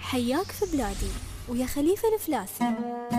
حياك في بلادي ويا خليفة الفلاسي.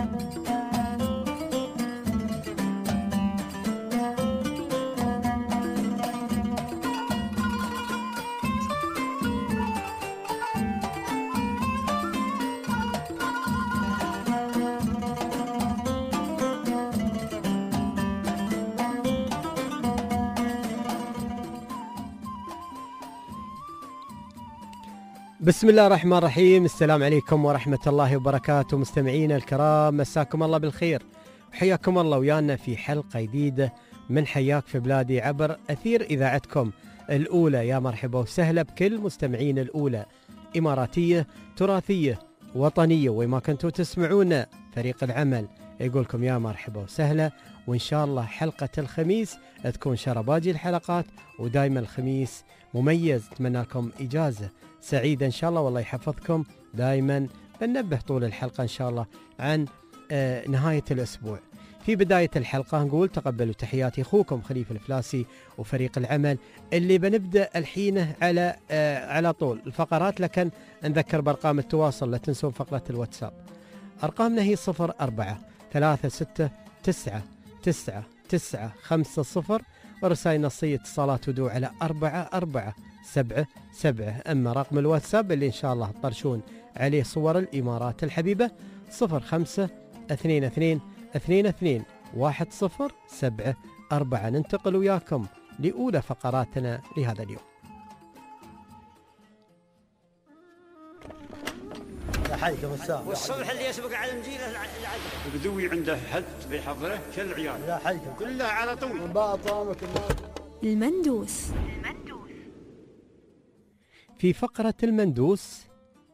بسم الله الرحمن الرحيم. السلام عليكم ورحمة الله وبركاته مستمعينا الكرام، مساكم الله بالخير وحياكم الله ويانا في حلقة جديدة من حياك في بلادي عبر أثير إذاعتكم الأولى. يا مرحبا وسهلا بكل مستمعين الأولى، إماراتية تراثية وطنية، وما كنتوا تسمعونا فريق العمل يقولكم يا مرحبا وسهلا. وإن شاء الله حلقة الخميس تكون شرباجي الحلقات، ودايما الخميس مميز. أتمنى لكم إجازة سعيدة إن شاء الله، والله يحفظكم. دايما بننبه طول الحلقة إن شاء الله عن نهاية الأسبوع. في بداية الحلقة نقول تقبلوا تحياتي أخوكم خليفة الفلاسي وفريق العمل اللي بنبدأ الحين على طول الفقرات، لكن نذكر بأرقام التواصل، لا تنسون فقرة الواتساب. أرقامنا هي 0436999950، ورسائل نصية اتصالات ودو على 4477. أما رقم الواتساب اللي إن شاء الله تطرشون عليه صور الإمارات الحبيبة 0522221074. ننتقل وياكم لأولى فقراتنا لهذا اليوم. حيكم الساعة والصبح اللي يسبق على المجيلة العجل البدوي عنده حد بيحضره كل عيال لا حيكم كلها على طول. المندوس. في فقرة المندوس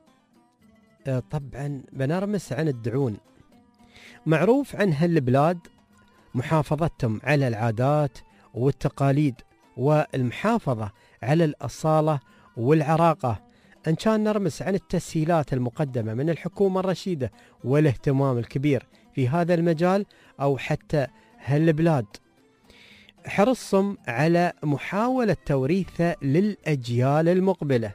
طبعا بنرمس عن الدعون. معروف عن هالبلاد محافظتهم على العادات والتقاليد والمحافظة على الأصالة والعراقة، إن كان نرمس عن التسهيلات المقدمة من الحكومة الرشيدة والاهتمام الكبير في هذا المجال، أو حتى هالبلاد حرصهم على محاولة توريثه للأجيال المقبلة،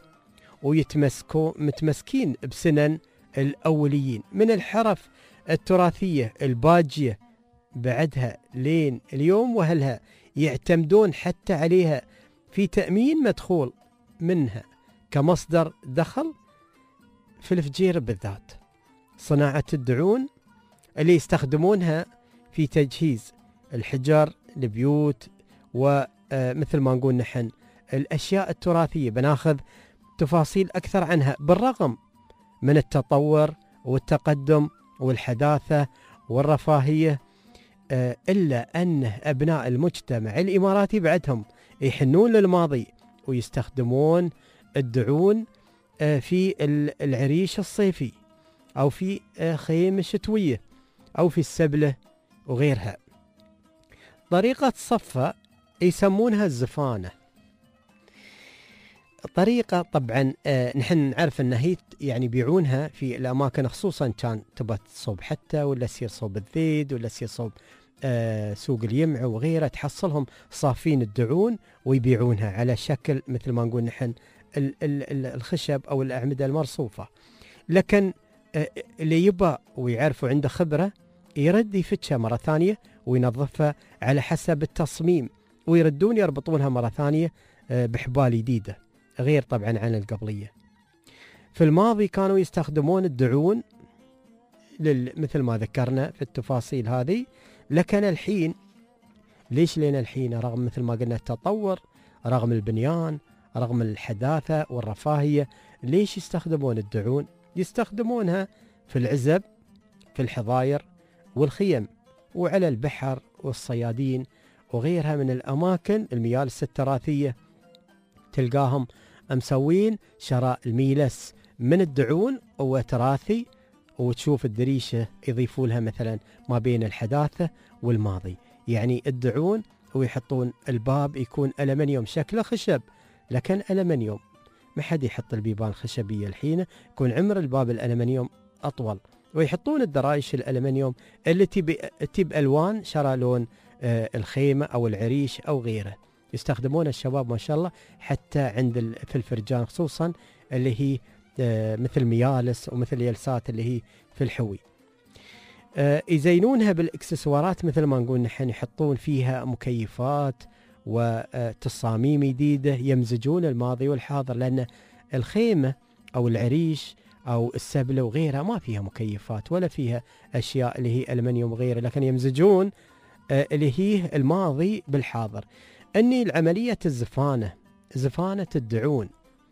متمسكين بسنن الأوليين من الحرف التراثية الباجية بعدها لين اليوم، وهلها يعتمدون حتى عليها في تأمين مدخول منها كمصدر دخل في الفجير بالذات. صناعة الدعون اللي يستخدمونها في تجهيز الحجر البيوت، ومثل ما نقول نحن الأشياء التراثية بناخذ تفاصيل أكثر عنها. بالرغم من التطور والتقدم والحداثة والرفاهية، إلا أن أبناء المجتمع الإماراتي بعدهم يحنون للماضي ويستخدمون الدعون في العريش الصيفي، أو في خيم الشتوية، أو في السبلة وغيرها. طريقة صفة يسمونها الزفانة. طريقة طبعا نحن نعرف أنها هي يعني بيعونها في الأماكن، خصوصا كان تبى تصوب حتى، ولا سير صوب الذيد، ولا سير صوب سوق اليمع وغيرها، تحصلهم صافين الدعون ويبيعونها على شكل مثل ما نقول نحن الخشب أو الأعمدة المرصوفة. لكن اللي يبى ويعرفوا عنده خبرة يرد يفتشها مرة ثانية وينظفها على حسب التصميم، ويردون يربطونها مرة ثانية بحبال جديدة غير طبعا عن القبلية. في الماضي كانوا يستخدمون الدعون مثل ما ذكرنا في التفاصيل هذه، لكن الحين ليش لين الحين رغم مثل ما قلنا التطور، رغم البنيان، رغم الحداثة والرفاهية، ليش يستخدمون الدعون؟ يستخدمونها في العزب، في الحظاير والخيم، وعلى البحر والصيادين وغيرها من الأماكن الميالس التراثية. تلقاهم مسوين شراء الميلس من الدعون وتراثي، وتشوف الدريشة يضيفوا لها مثلا ما بين الحداثة والماضي، يعني الدعون ويحطون الباب يكون ألمنيوم شكله خشب، لكن ألمنيوم ما حد يحط البيبان خشبية الحين، يكون عمر الباب الألمنيوم أطول، ويحطون الدرايش الألمنيوم اللي تب ألوان شرى لون الخيمة أو العريش أو غيره. يستخدمون الشباب ما شاء الله حتى عند في الفرجان، خصوصا اللي هي مثل ميالس ومثل يلسات اللي هي في الحوي. يزينونها بالاكسسوارات مثل ما نقول نحن، يحطون فيها مكيفات وتصاميم جديدة، يمزجون الماضي والحاضر، لأن الخيمة أو العريش أو السبلة وغيرها ما فيها مكيفات ولا فيها أشياء اللي هي ألمنيوم وغيره، لكن يمزجون اللي هي الماضي بالحاضر. أني العملية زفانة الدعون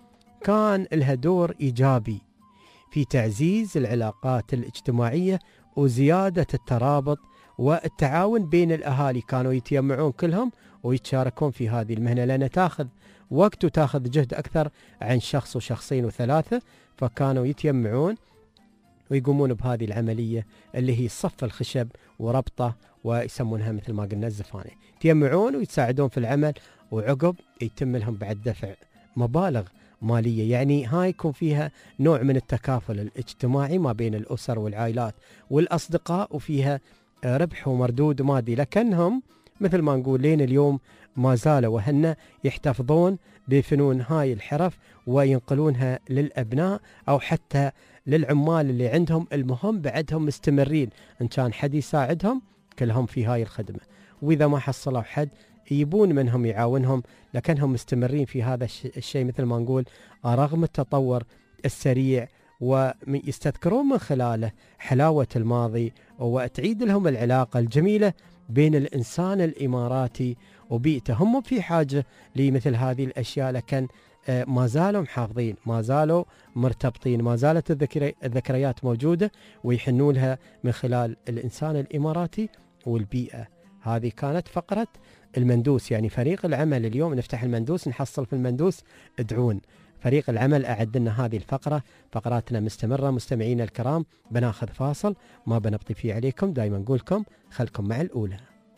كان لها دور إيجابي في تعزيز العلاقات الاجتماعية وزيادة الترابط والتعاون بين الأهالي. كانوا يتجمعون كلهم ويتشاركون في هذه المهنة، لأنها تأخذ وقت وتأخذ جهد أكثر عن شخص وشخصين وثلاثة، فكانوا يتجمعون ويقومون بهذه العملية اللي هي صف الخشب وربطه، ويسمونها مثل ما قلنا الزفانة. يتجمعون ويتساعدون في العمل، وعقب يتم لهم بعد دفع مبالغ مالية. يعني هاي يكون فيها نوع من التكافل الاجتماعي ما بين الأسر والعائلات والأصدقاء، وفيها ربح ومردود مادي. لكنهم مثل ما نقول لين اليوم ما زالوا وهن يحتفظون بفنون هاي الحرف وينقلونها للأبناء أو حتى للعمال اللي عندهم. المهم بعدهم مستمرين، إن كان حد يساعدهم كلهم في هاي الخدمة، وإذا ما حصلوا حد يبون منهم يعاونهم، لكنهم مستمرين في هذا الشيء مثل ما نقول رغم التطور السريع، ويستذكرون من خلاله حلاوة الماضي، وتعيد لهم العلاقة الجميلة بين الإنسان الإماراتي وبيئته. هم في حاجة لمثل هذه الأشياء، لكن ما زالوا محافظين، ما زالوا مرتبطين، ما زالت الذكريات موجودة ويحنوا لها من خلال الإنسان الإماراتي والبيئة. هذه كانت فقرة المندوس، يعني فريق العمل اليوم نفتح المندوس نحصل في المندوس دعون. فريق العمل أعد لنا هذه الفقرة. فقراتنا مستمرة مستمعين الكرام، بناخذ فاصل ما بنبطي فيه عليكم، دائما نقولكم خلكم مع الأولى.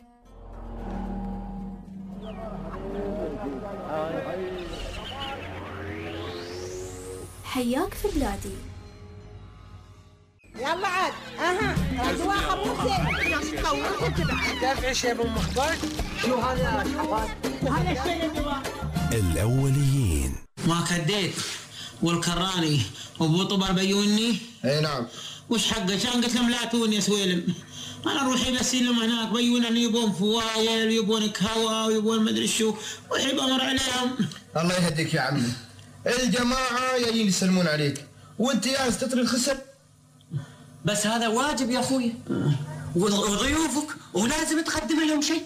حياك في بلادي. يلا عاد اجواء خبوزه دافع شيء ابو مخبار. شو هذا هذا الشيء الأوليين. ما كديت والكراني وابو طبر بيوني. اي نعم. وش حقه؟ كان قلت لهم لا توني يا سويلم، انا روحي بس لهم هناك بيونني يبون فوايل ويبون كهوه ويبون مدري شو، وحيب امر عليهم. الله يهديك يا عمي، الجماعه جايين يسلمون عليك وانت جالس تطري الخسر. بس هذا واجب يا اخوي، وضيوفك ولازم تقدم لهم شيء.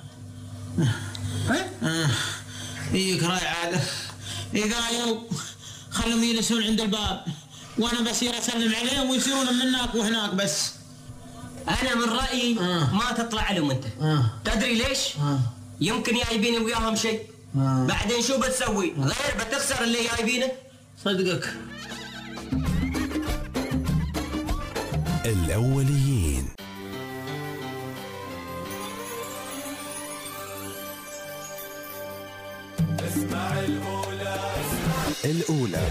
يجيك راي عاده يقايوا خلهم يجلسون عند الباب وانا بصير اسلم عليهم ويصيرون من هناك وهناك. بس انا من رايي ما تطلع لهم انت. تدري ليش؟ يمكن جايبين وياهم شيء، بعدين شو بتسوي؟ غير بتخسر اللي جايبينه. صدقك. الأوليين. اسمع الأولى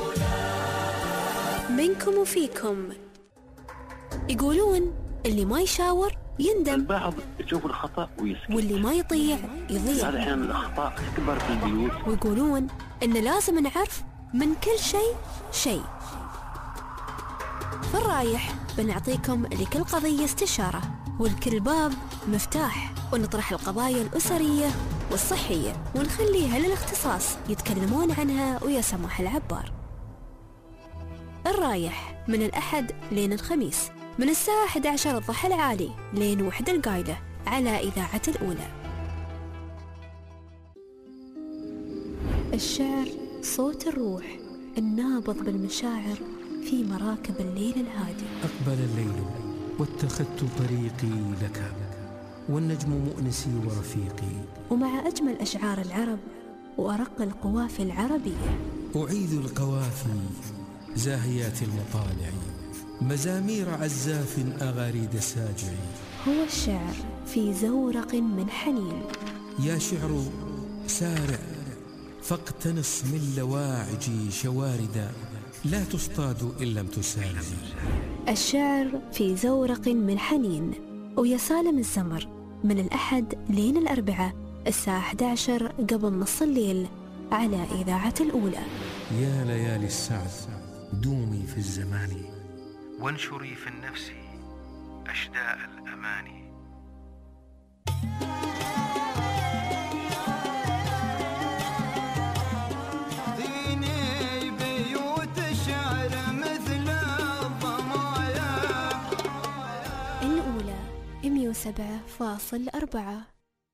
منكم وفيكم. يقولون اللي ما يشاور يندم، البعض يشوف الخطأ ويسكت، واللي ما يطيع يضيع. هذا أحيانا الأخطاء تكبر في البيوت. ويقولون إن لازم نعرف من كل شيء. في الرايح بنعطيكم لكل قضية استشارة، ولكل باب مفتاح، ونطرح القضايا الأسرية والصحية ونخليها للاختصاص يتكلمون عنها ويا سماح العبار. الرايح من الأحد لين الخميس من الساعة 11 الضحى العالي لين 1 القايلة على إذاعة الأولى. الشعر صوت الروح النابض بالمشاعر في مراكب الليل الهادي. أقبل الليل واتخذت طريقي لك، والنجم مؤنسي ورفيقي. ومع أجمل أشعار العرب وأرق القوافي العربية أعيذ القوافي زاهيات المطالع، مزامير عزاف أغاريد الساجع. هو الشعر في زورق من حنين. يا شعر سارع فاقتنص من لواعجي شواردا، لا تصطاد إن لم تسالم. الشعر في زورق من حنين ويا سالم الزمر من الأحد لين الأربعاء الساعة 11 قبل نص الليل على إذاعة الأولى. يا ليالي السعد دومي في الزمان وانشري في النفس أشداء الأماني. ديني بيوت الشعر مثل الضمايا. الأولى 107.4.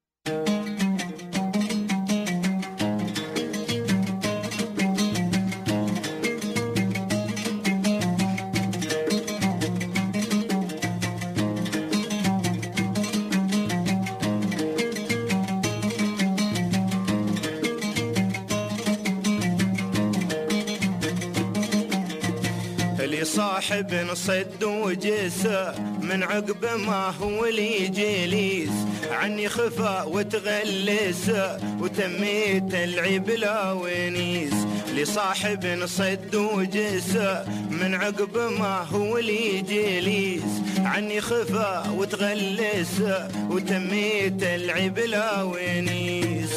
صاحب صد وجسه من عقب ما هو لي جليس، عني خفا وتغلسه وتميت العيب لا ونيس. لصاحب صد وجسه من عقب ما هو لي جليس، عني خفا وتغلسه وتميت العيب لا ونيس.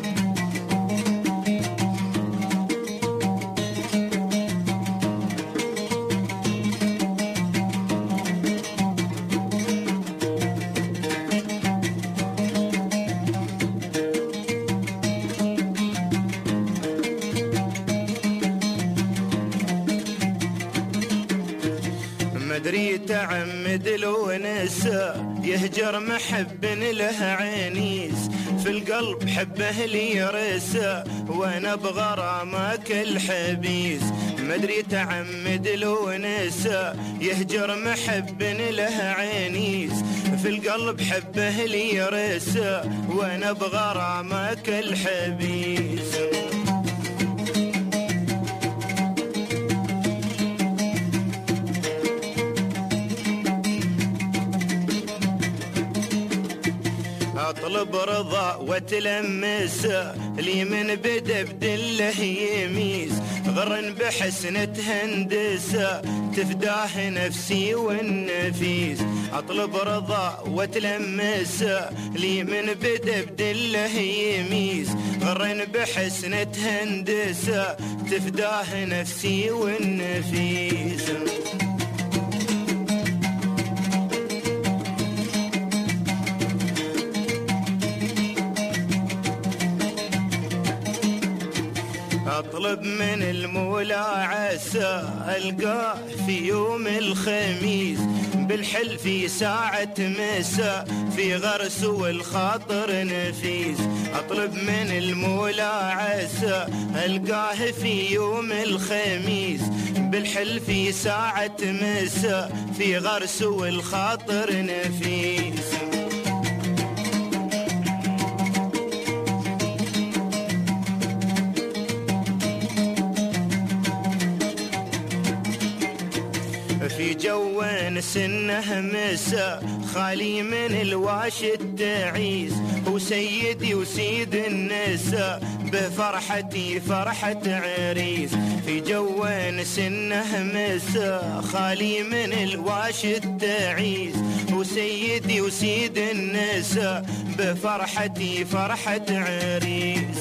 مدري تعمد لو نسى يهجر محب له عينيس، في القلب حبه لي رسى وانا بغرامك الحبيس. مدري تعمد لو نسى يهجر محب له عينيس، في القلب حبه لي رسى وانا بغرامك الحبيس. اطلب رضا وتلمس لي من بدا بدله يميز، غرن بحسنة هندسة تفداه نفسي والنفيس. اطلب رضا وتلمس لي من بدا بدله يميز، غرن بحسنة هندسة تفداه نفسي والنفيس. اطلب من المولى عسى القاه في يوم الخميس، بالحل في ساعة مساء في غرس والخاطر نفيس. اطلب من المولى عسى القاه في يوم الخميس، بالحل في ساعة مساء في غرس والخاطر نفيس. في جوان سنه مسا خالي من الواش التعيس، وسيدي وسيد النساء بفرحتي فرحة عريس. في جوان سنه مسا خالي من الواش التعيس، وسيدي وسيد النساء بفرحتي فرحة عريس.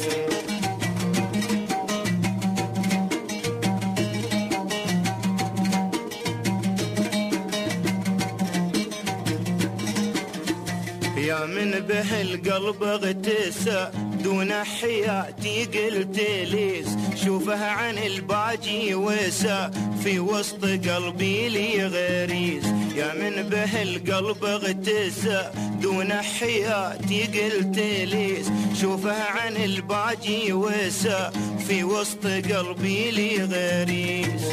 يا من به القلب اغتسى دون حياتي قلت ليس، شوفه عن الباجي وسى في وسط قلبي لي غريز. يا من به القلب اغتسى دون حياتي قلت ليس، شوفه عن الباجي وسى في وسط قلبي لي غريز.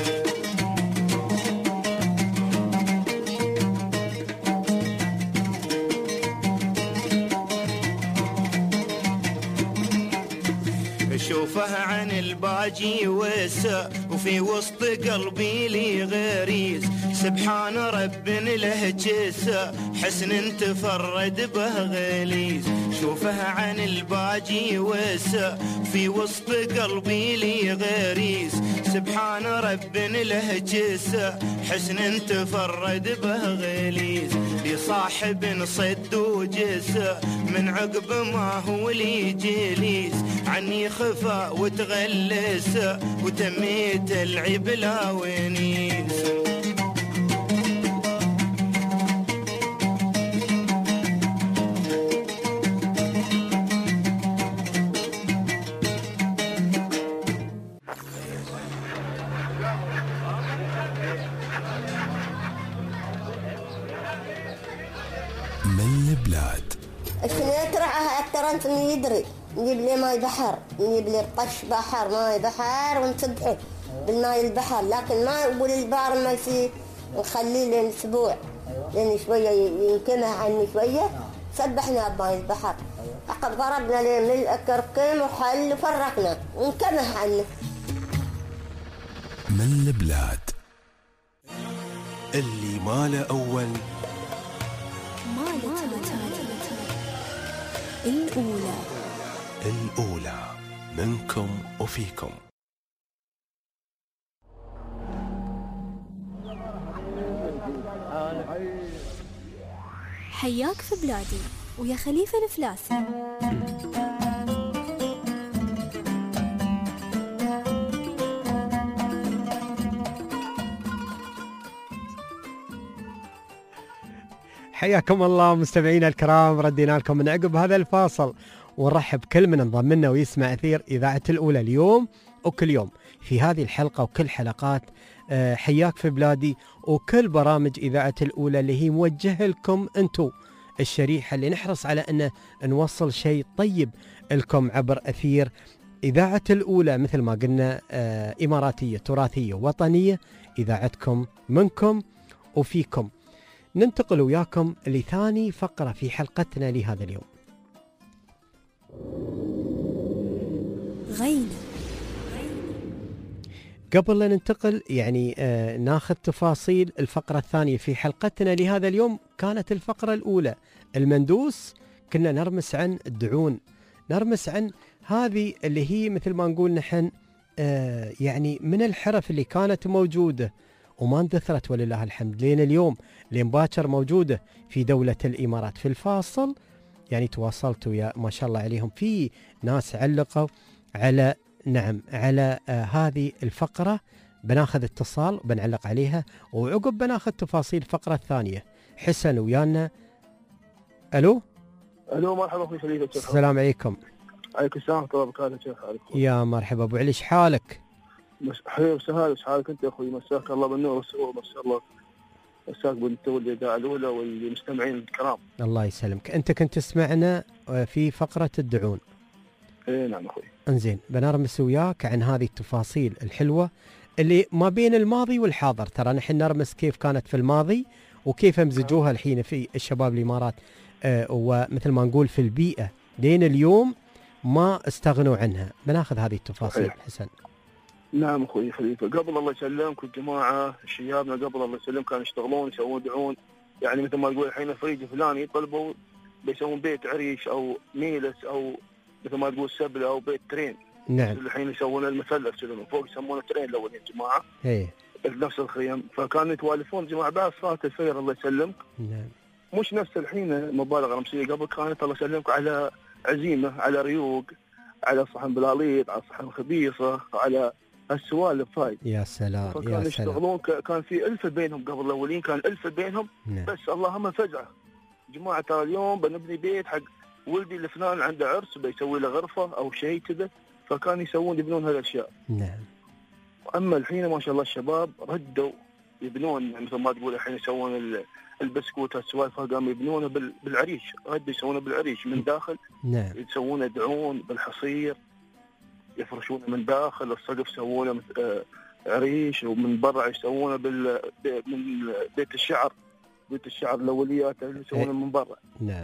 شوفه عن الباجي وسى وفي وسط قلبي لي غريز. سبحان رب له جسى حسن تفرد به غليز. شوفها عن الباجي وسع في وسط قلبي لي غريز سبحان رب له جسع حسن تفرد به غليز لصاحب صد وجسع من عقب ما هو لي جليس عني خفا وتغلس وتميت العيب لا ونيس من البلاد شنو يترعها أكثر أنت من يدري نجيب لي ماي بحر نجيب لي قش بحر ماي بحر ونسبحه بالماي البحر لكن ما يقول البحر ما فيه نخليه لين أسبوع لين شوية ينكمه عني شوية سبحنا بماي البحر عقب ضربنا لين ملء كركم وحل وفرقنا ونكمه عنه. من البلاد اللي ماله أول الأولى منكم وفيكم. حياك في بلادي ويا خليفة الفلاسي. حياكم الله مستمعينا الكرام، ردينا لكم من عقب هذا الفاصل ونرحب كل من انضم لنا ويسمع أثير إذاعة الأولى اليوم وكل يوم في هذه الحلقة وكل حلقات حياك في بلادي وكل برامج إذاعة الأولى اللي هي موجهة لكم أنتم الشريحة اللي نحرص على أن نوصل شيء طيب لكم عبر أثير إذاعة الأولى مثل ما قلنا إماراتية تراثية وطنية، إذاعتكم منكم وفيكم. ننتقل وياكم لثاني فقرة في حلقتنا لهذا اليوم. غينة. قبل لا ننتقل يعني ناخذ تفاصيل الفقرة الثانية في حلقتنا لهذا اليوم. كانت الفقرة الأولى المندوس، كنا نرمس عن الدعون، نرمس عن هذه اللي هي مثل ما نقول نحن يعني من الحرف اللي كانت موجودة وما اندثرت ولله الحمد لين اليوم لين باكر موجودة في دولة الإمارات. في الفاصل يعني تواصلت ويا ما شاء الله عليهم في ناس علقوا على على هذه الفقرة. بناخذ اتصال وبنعلق عليها وعقب بناخذ تفاصيل الفقرة الثانية. حسن ويانا. ألو مرحبا أخوي خليفة. السلام عليكم. عليكم السلام ورحمة الله وبركاته. شيخ عليكم. يا مرحبا أبو علي، حالك؟ حبيبي وسهلا، ايش حالك انت يا اخوي؟ مساك الله بالنور والسرور، ما شاء الله. مساك بالتو الاذاعه الاولى والمستمعين الكرام. الله يسلمك. انت كنت تسمعنا في فقره الدعون. اي نعم اخوي. انزين بنرمس وياك عن هذه التفاصيل الحلوه اللي ما بين الماضي والحاضر. ترى نحن نرمس كيف كانت في الماضي وكيف مزجوها الحين في الشباب الامارات ومثل ما نقول في البيئه لين اليوم ما استغنوا عنها. بناخذ هذه التفاصيل. حسن. نعم اخوي خليفه، قبل الله يسلمك الجماعه شيابنا قبل الله يسلم كانوا يشتغلون يسوون دعون، يعني مثل ما تقول الحين فريق فلاني يطلبوا بيسوون بيت عريش او ميلس او مثل ما تقول سبله او بيت ترين. نعم. الحين يسوون المثلث من فوق يسمونه ترين الاول يا جماعه. ايه. نفس الخيم، فكانوا يتوالفون جماعه بعد صلاه الفجر الله يسلمك. نعم. مش نفس الحين مبالغه رمزيه، قبل كانت الله يسلمك على عزيمه، على ريوق، على صحن بلاليط، على صحن خبيصه، على السوالف هاي. يا سلام. فكانوا يشتغلون كان في ألفة بينهم قبل الأولين، كان ألفة بينهم. نعم. بس اللهم فجعة جماعة ترى اليوم بنبني بيت حق ولدي الفلان عنده عرس بيسوي له غرفة أو شيء كذا، فكانوا يبنون هالأشياء. نعم. أما الحين ما شاء الله الشباب ردوا يبنون، مثل ما تقول الحين يسوون البسكوت السوالف قاموا يبنونه بالعريش، ردوا يسوونه بالعريش من داخل. نعم. يسوونه دعون بالحصير، يفرشونه من داخل السقف يسوونه عريش، ومن برا يسوونه من بيت الشعر الاوليات يسوونه من برا. نعم.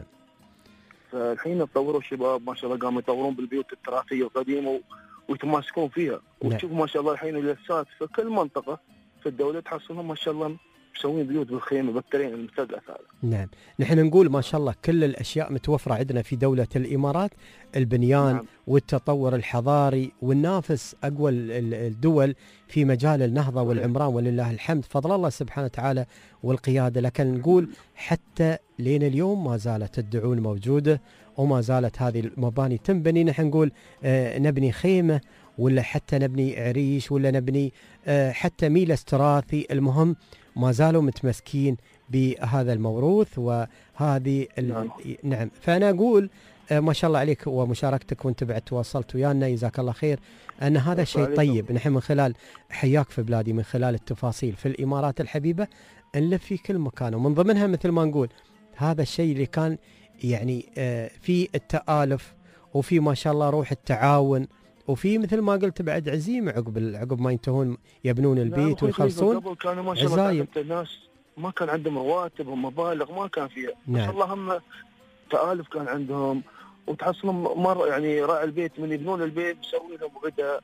فالحين تطوروا الشباب ما شاء الله قاموا يطورون بالبيوت التراثيه القديمه ويتماسكون فيها. وتشوف ما شاء الله الحين اليسات في كل منطقه في الدوله تحصلهم ما شاء الله مسوين بيوت بالخيمة بالترين المثلث هذا. نعم، نحن نقول ما شاء الله كل الأشياء متوفرة عندنا في دولة الإمارات، البنيان نعم. والتطور الحضاري، والنافس أقوى الدول في مجال النهضة والعمران، ولله الحمد، فضل الله سبحانه وتعالى والقيادة. لكن نقول حتى لين اليوم ما زالت الدعون موجودة، وما زالت هذه المباني تنبني. نحن نقول نبني خيمة، ولا حتى نبني عريش، ولا نبني حتى ميلس تراثي، المهم ما زالوا متمسكين بهذا الموروث وهذه نعم. فأنا أقول ما شاء الله عليك ومشاركتك، وانت بعد تواصلت ويانا، جزاك الله خير، أن هذا شيء طيب. نحن من خلال حياك في بلادي، من خلال التفاصيل في الإمارات الحبيبة، نلف في كل مكان، ومن ضمنها مثل ما نقول هذا الشيء اللي كان يعني في التآلف، وفي ما شاء الله روح التعاون، وفي مثل ما قلت بعد عزيمة عقب ما ينتهون يبنون البيت ويخلصون. قبل كانوا ما شاء الله الناس ما كان عندهم رواتب ومبالغ ما كان فيها. نعم. ما شاء الله هم تآلف كان عندهم، وتحصلهم مرة يعني راعي البيت من يبنون البيت يسوي لهم غدا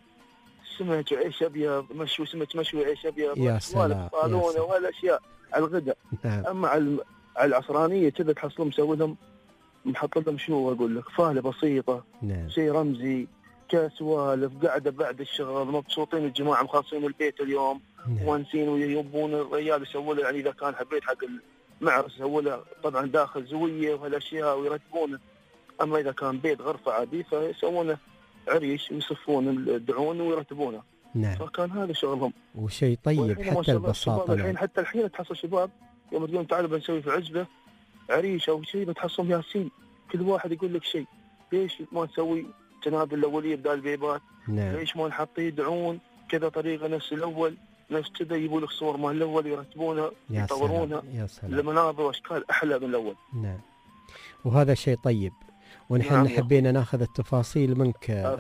سمك وعيش أبيض، مشوي سمك مشوي عيش أبيض، يا سلام، والأشياء على الغداء. نعم. أما على العصرانية كذا تحصلهم مسوي لهم، محط لهم شو أقول لك، فالة بسيطة. نعم. شيء رمزي، كسوالف، قاعدة بعد الشغل، مبسوطين الجماعة، مخلصين البيت اليوم. نعم. وانسين ويبون الرجال يسووا له، يعني إذا كان حبيت حق المعرس يسووا له طبعا داخل زوية وهالأشياء ويرتبونه. أما إذا كان بيت غرفة عادي فيسوونه عريش ويصفون الدعون ويرتبونه. نعم. فكان هذا شغلهم، وشيء طيب حتى البساطة. الحين حتى الحين تحصل شباب يوم تقول تعالوا بنسوي في عزبة عريش أو شيء، بتحصلهم ياسين كل واحد يقول لك شيء. ليش ما نسوي تنادي الأولية بدال البيبات؟ نعم. ليش ما نحط يدعون كذا طريقة نفس الأول، نفس كذا، يجيبوا لك صور مال الأول يرتبونها يطورونها لمناظر وأشكال أحلى من الأول. نعم. وهذا شيء طيب، ونحن نعم. حبينا ناخذ التفاصيل منك.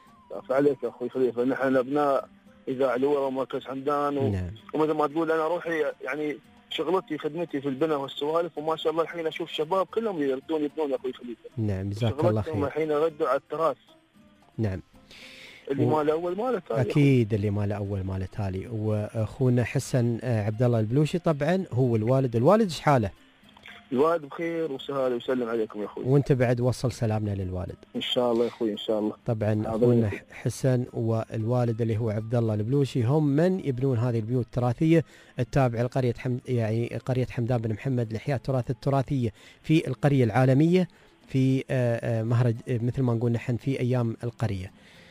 فعليك يا أخوي خليفة، نحن أبناء إذاعة الأولى ومركز حمدان نعم. ومثل ما تقول أنا روحي يعني شغلتي خدمتي في البناء والسوالف، وما شاء الله الحين أشوف شباب كلهم يردون يبنون يا أخوي خليفة. نعم، جزاك الله خير. الحين يردوا على التراث. نعم. اللي ماله أول ماله تالي. أكيد اللي ماله أول ماله تالي. وأخونا حسن عبد الله البلوشي طبعا هو الوالد إيش حاله؟ الوالد بخير وسهل ويسلم عليكم يا أخوي. وأنت بعد وصل سلامنا للوالد إن شاء الله يا أخوي إن شاء الله. طبعا أخونا حسن والوالد اللي هو عبد الله البلوشي هم من يبنون هذه البيوت التراثية التابعة لقرية يعني قرية حمدان بن محمد لإحياء التراث التراثية في القرية العالمية في مهرج مثل ما نقول نحن في أيام القرية.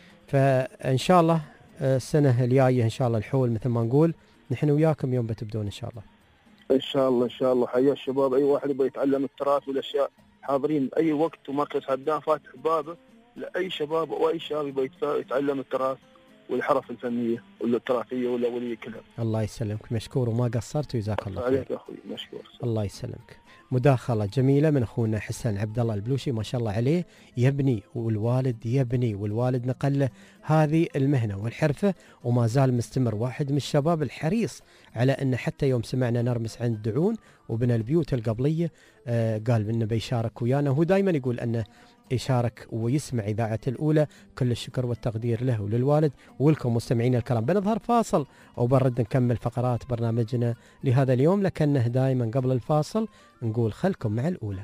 فإن شاء الله السنة الجاية إن شاء الله الحول مثل ما نقول نحن وياكم يوم بتبدون إن شاء الله. إن شاء الله إن شاء الله. حيا الشباب، أي واحد يبغى يتعلم التراث والأشياء حاضرين أي وقت، ومركز حمدان فاتح بابه لأي شباب وأي شاب يبغى يتعلم التراث والحرف الفنية والتراثية والأولية كلها. الله يسلمك، مشكور وما قصرت وجزاك الله خير. عليك يا أخوي مشكور. الله يسلمك. مداخلة جميلة من أخونا حسن عبد الله البلوشي، ما شاء الله عليه يبني والوالد يبني والوالد نقله هذه المهنة والحرفة وما زال مستمر. واحد من الشباب الحريص على أن حتى يوم سمعنا نرمس عند دعون وبنى البيوت القبلية قال إنه بيشارك ويانا. هو دائما يقول أنه يشارك ويسمع إذاعة الأولى. كل الشكر والتقدير له وللوالد ولكم مستمعين الكرام. بنظهر فاصل وبنرد نكمل فقرات برنامجنا لهذا اليوم، لكنه دائما قبل الفاصل نقول خلكم مع الأولى.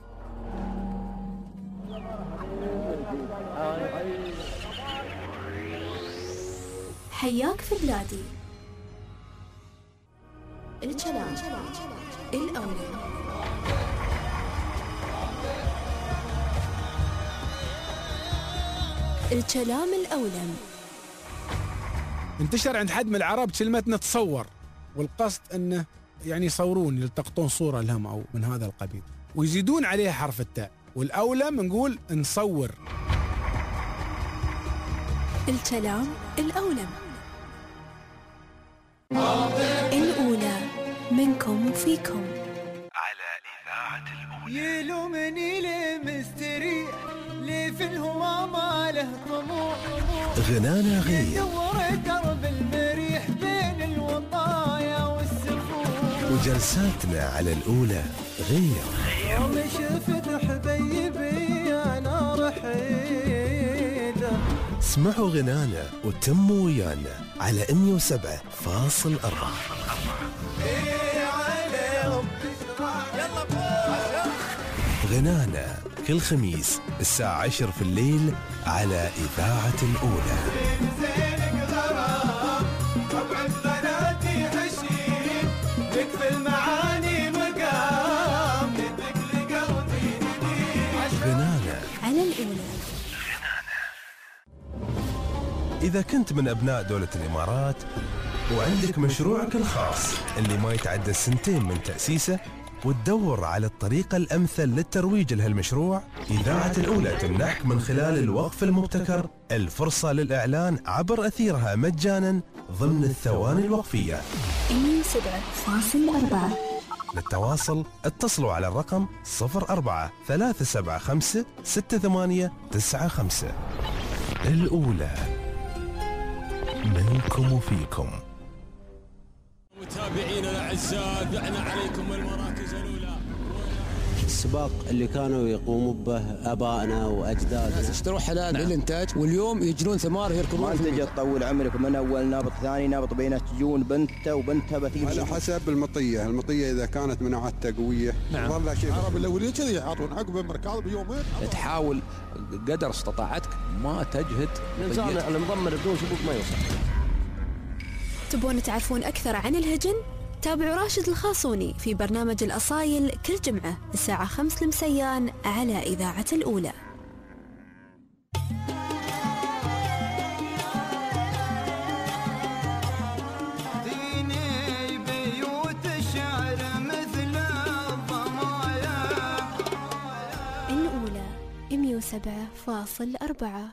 حياك في بلادي. الكلام الأولى. الكلام الأولم. انتشر عند حد من العرب كلمة نتصور، والقصد أنه يعني يصورون يلتقطون صورة لهم أو من هذا القبيل، ويزيدون عليها حرف التاء، والأولم نقول نصور. الكلام الأولم. الأولى منكم وفيكم على إذاعة الأولى. يلومني ليه مستريح ليه في الهوى ما له طموح، غنانا غير دور درب المريح بين الوطايا والسفور، وجلساتنا على الأولى غير يوم شفت حبيبي أنا رحيله. اسمعوا غنانا وتموا ويانا على 107.4. غنانا كل خميس الساعة 10 في الليل على إذاعة الأولى. غنانا على الأولى. إذا كنت من أبناء دولة الإمارات وعندك مشروعك الخاص اللي ما يتعدى 2 من تأسيسه وتدور على الطريقة الأمثل للترويج لهالمشروع، إذاعة الأولى تمنحك من خلال الوقف المبتكر الفرصة للإعلان عبر أثيرها مجانا ضمن الثواني الوقفية. 107.4. للتواصل اتصلوا على الرقم 04 375 6895. الأولى منكم وفيكم. متابعينا الاعزاء دعنا عليكم المراكز الاولى. السباق اللي كانوا يقوموا به ابائنا واجدادنا، الناس يشتروا حلال للانتاج واليوم يجنون ثمار يركبون. ما انت جاي تطول عمرك من اول نابط ثاني نابط بينات تجون بنته وبنتها بتيجي على حسب المطيه اذا كانت مناعتها قويه. نعم. والله شيء العرب الاولين كذي يحطون عقب مركز بيومين. تحاول قدر استطاعتك ما تجهد. الانسان المضمر بدون سبوق ما يوصل. تبون تعرفون أكثر عن الهجن؟ تابعوا راشد الخاصوني في برنامج الأصايل كل جمعة الساعة 5 المسيان على إذاعة الأولى. ديني بيوت الشعر مثل الضمايا. الأولى 107.4.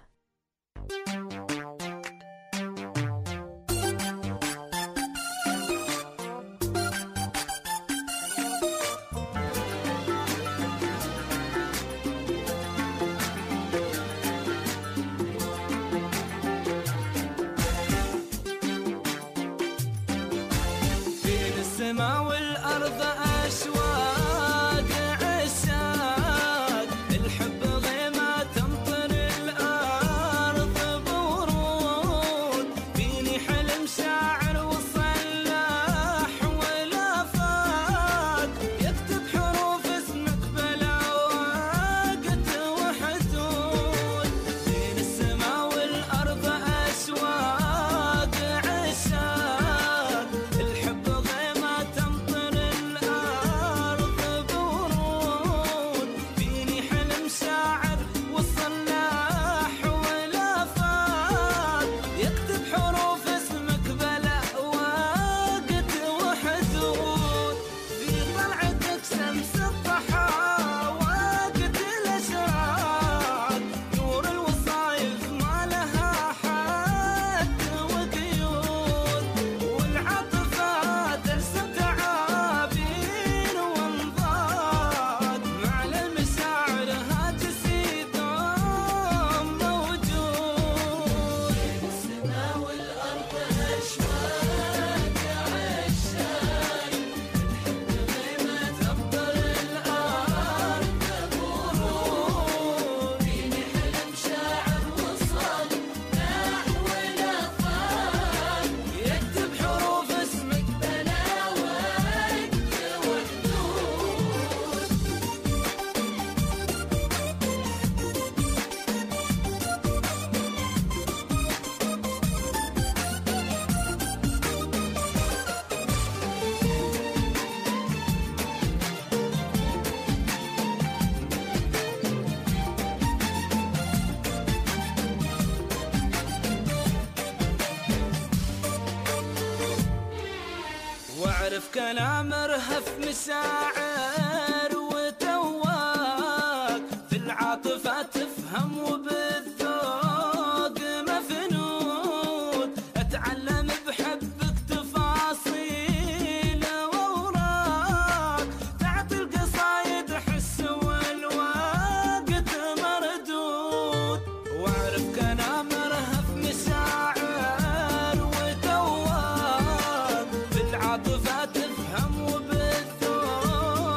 السماء والأرض أشواق عشاق، الحب غيمة تمطر الأرض بورود، فيني حلم شاعر وصلاح والآفاق، يكتب حروف اسمك بلا وقت وحدود. بين السماء والأرض أشواق عشاق، الحب تمطر الأرض بورود، فيني حلم شاعر والصلاح والآفاق، يكتب حروف اسمك بلا وقت وحدود. في طلعتك شمس الضحى وقت الأشراق، نور الوصايف ما لها حد وقيود، والعاطفة ترسم تعابير وانضاد، مع المشاعر هاجسي دوم موجود. السماء والأرض أشواق عشاق، الحب غيمة تمطر الأرض بورود، فيني حلم شاعر وصل نحو الآفاق، يكتب حروف اسمك بلا وقت وحدود. واعرف كلام رهف مشاعر وتواك، في العاطفة تفهم وبالذوق مفنون، اتعلم بحبك تفاصيل واوراق، تعطي القصايد حس والوقت مردود. واعرف كلام رهف مشاعر وتواك، في العاطفة تفهم وبالذوق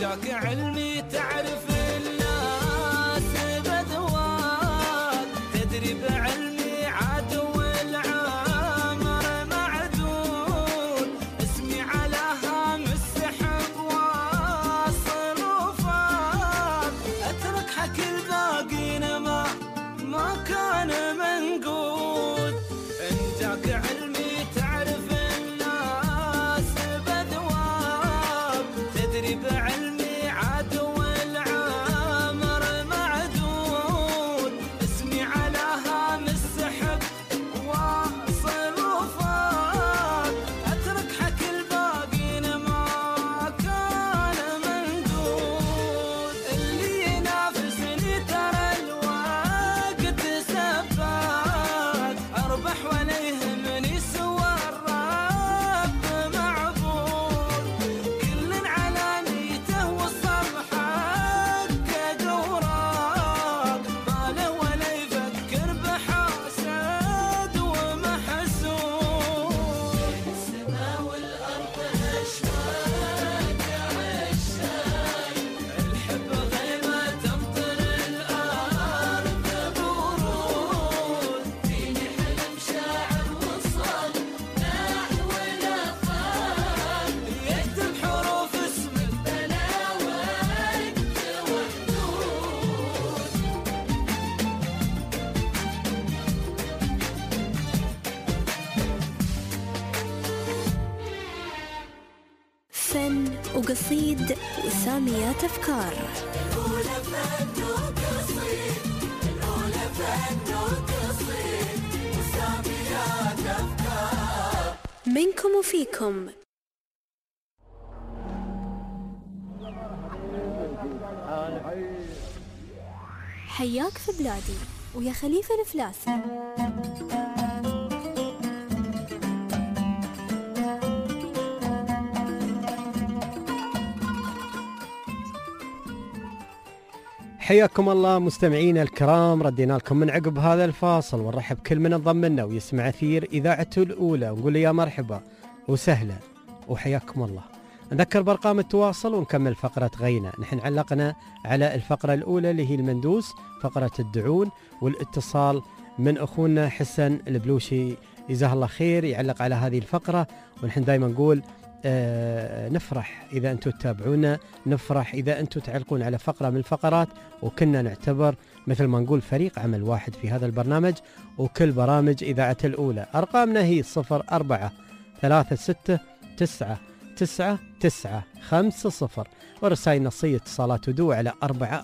جاك علمي تعرف الناس بذواق، تدري بعلمي عدو العامر معدول، اسمي على هام السحب واصل وفاق، اترك حكي الباقين ما كان منقود. ان جاك علمي تعرف الناس بذواق، تدري بعلمي عدو العامر معدود، اسمي على هام السحب واصل وفاق، اترك حكي الباقين ما كان منقود. اللي ينافسني ترى الوقت سباق، اربح ولا يهمني سوى الرب معبود، كل على نيته وصل حقه دوراق، باله ولا يفكر بحاسد ومحسود. السما والارض اشواق عشاق، الحب غيمه تمطر الارض برود، فيني حلم شاعر وصل نحو الافاق، يكتب حروف اسمك بلا وقت وحدود. فن وقصيد وساميات أفكار. الأولى فن وقصيد، الأولى فن وقصيد وساميات أفكار. منكم وفيكم. حياك في بلادي ويا خليفة الفلاسي. حياكم الله مستمعينا الكرام، ردينا لكم من عقب هذا الفاصل ونرحب كل من انضم لنا ويسمع أثير إذاعته الأولى، ونقول يا مرحبا وسهلا وحياكم الله. نذكر بأرقام التواصل ونكمل فقرة غينا. نحن علقنا على الفقرة الأولى اللي هي المندوس، فقرة الدعون والاتصال من أخونا حسن البلوشي جزاه الله خير، يعلق على هذه الفقرة. ونحن دائما نقول نفرح إذا أنتم تتابعونا، نفرح إذا أنتم تعلقون على فقرة من الفقرات، وكنا نعتبر مثل ما نقول فريق عمل واحد في هذا البرنامج وكل برامج إذاعة الأولى. أرقامنا هي 0436999950، ورسائل نصية اتصالات ودو على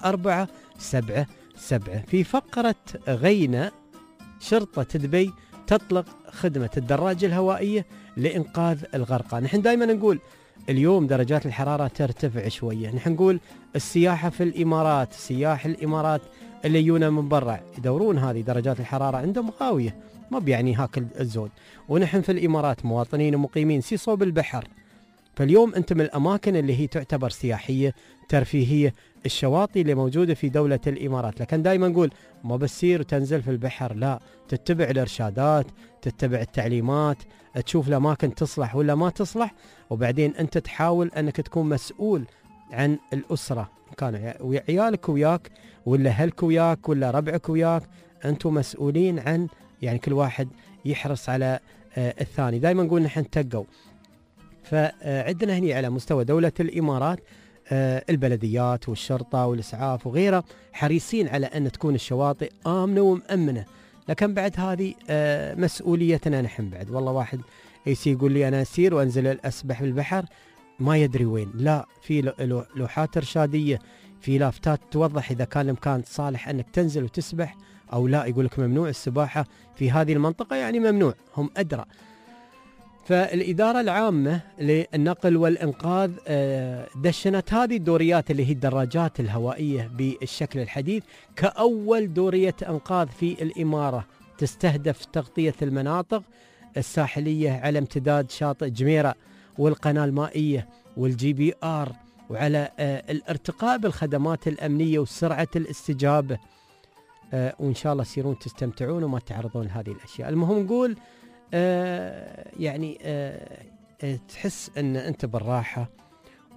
4477. في فقرة غينا، شرطة دبي تطلق خدمة الدراجة الهوائية لإنقاذ الغرقى. نحن دائما نقول اليوم درجات الحرارة ترتفع شوية، نحن نقول السياحة في الإمارات، سياح الإمارات اللي يجونا من برا يدورون هذه درجات الحرارة عندهم غاوية، ما بيعني هاك الزود. ونحن في الإمارات مواطنين ومقيمين صوب البحر، فاليوم أنت من الأماكن اللي هي تعتبر سياحية ترفيهية، الشواطئ اللي موجودة في دولة الإمارات. لكن دائما نقول ما بتصير وتنزل في البحر، لا، تتبع الإرشادات، تتبع التعليمات، تشوف الأماكن تصلح ولا ما تصلح، وبعدين أنت تحاول أنك تكون مسؤول عن الأسرة، كان عيالك وياك ولا أهلك وياك ولا ربعك وياك، أنتم مسؤولين عن يعني كل واحد يحرص على الثاني. دائما نقول نحن تقوا. فعندنا هنا على مستوى دولة الإمارات البلديات والشرطة والإسعاف وغيرها حريصين على أن تكون الشواطئ آمنة ومأمنة. لكن بعد هذه مسؤوليتنا نحن بعد. والله واحد يقول لي أنا أسير وأنزل أسبح بالبحر ما يدري وين، لا، في لوحات إرشادية، في لافتات توضح إذا كان الإمكان صالح أنك تنزل وتسبح أو لا. يقول لك ممنوع السباحة في هذه المنطقة، يعني ممنوع، هم أدرى. فالإدارة العامة للنقل والإنقاذ دشنت هذه الدوريات اللي هي الدراجات الهوائية بالشكل الحديث كأول دورية إنقاذ في الإمارة، تستهدف تغطية المناطق الساحلية على امتداد شاطئ جميرة والقناة المائية والجي بي آر، وعلى الارتقاء بالخدمات الأمنية وسرعة الاستجابة. وإن شاء الله تصيرون تستمتعون وما تعرضون لهذه الأشياء. المهم نقول يعني تحس أن أنت بالراحة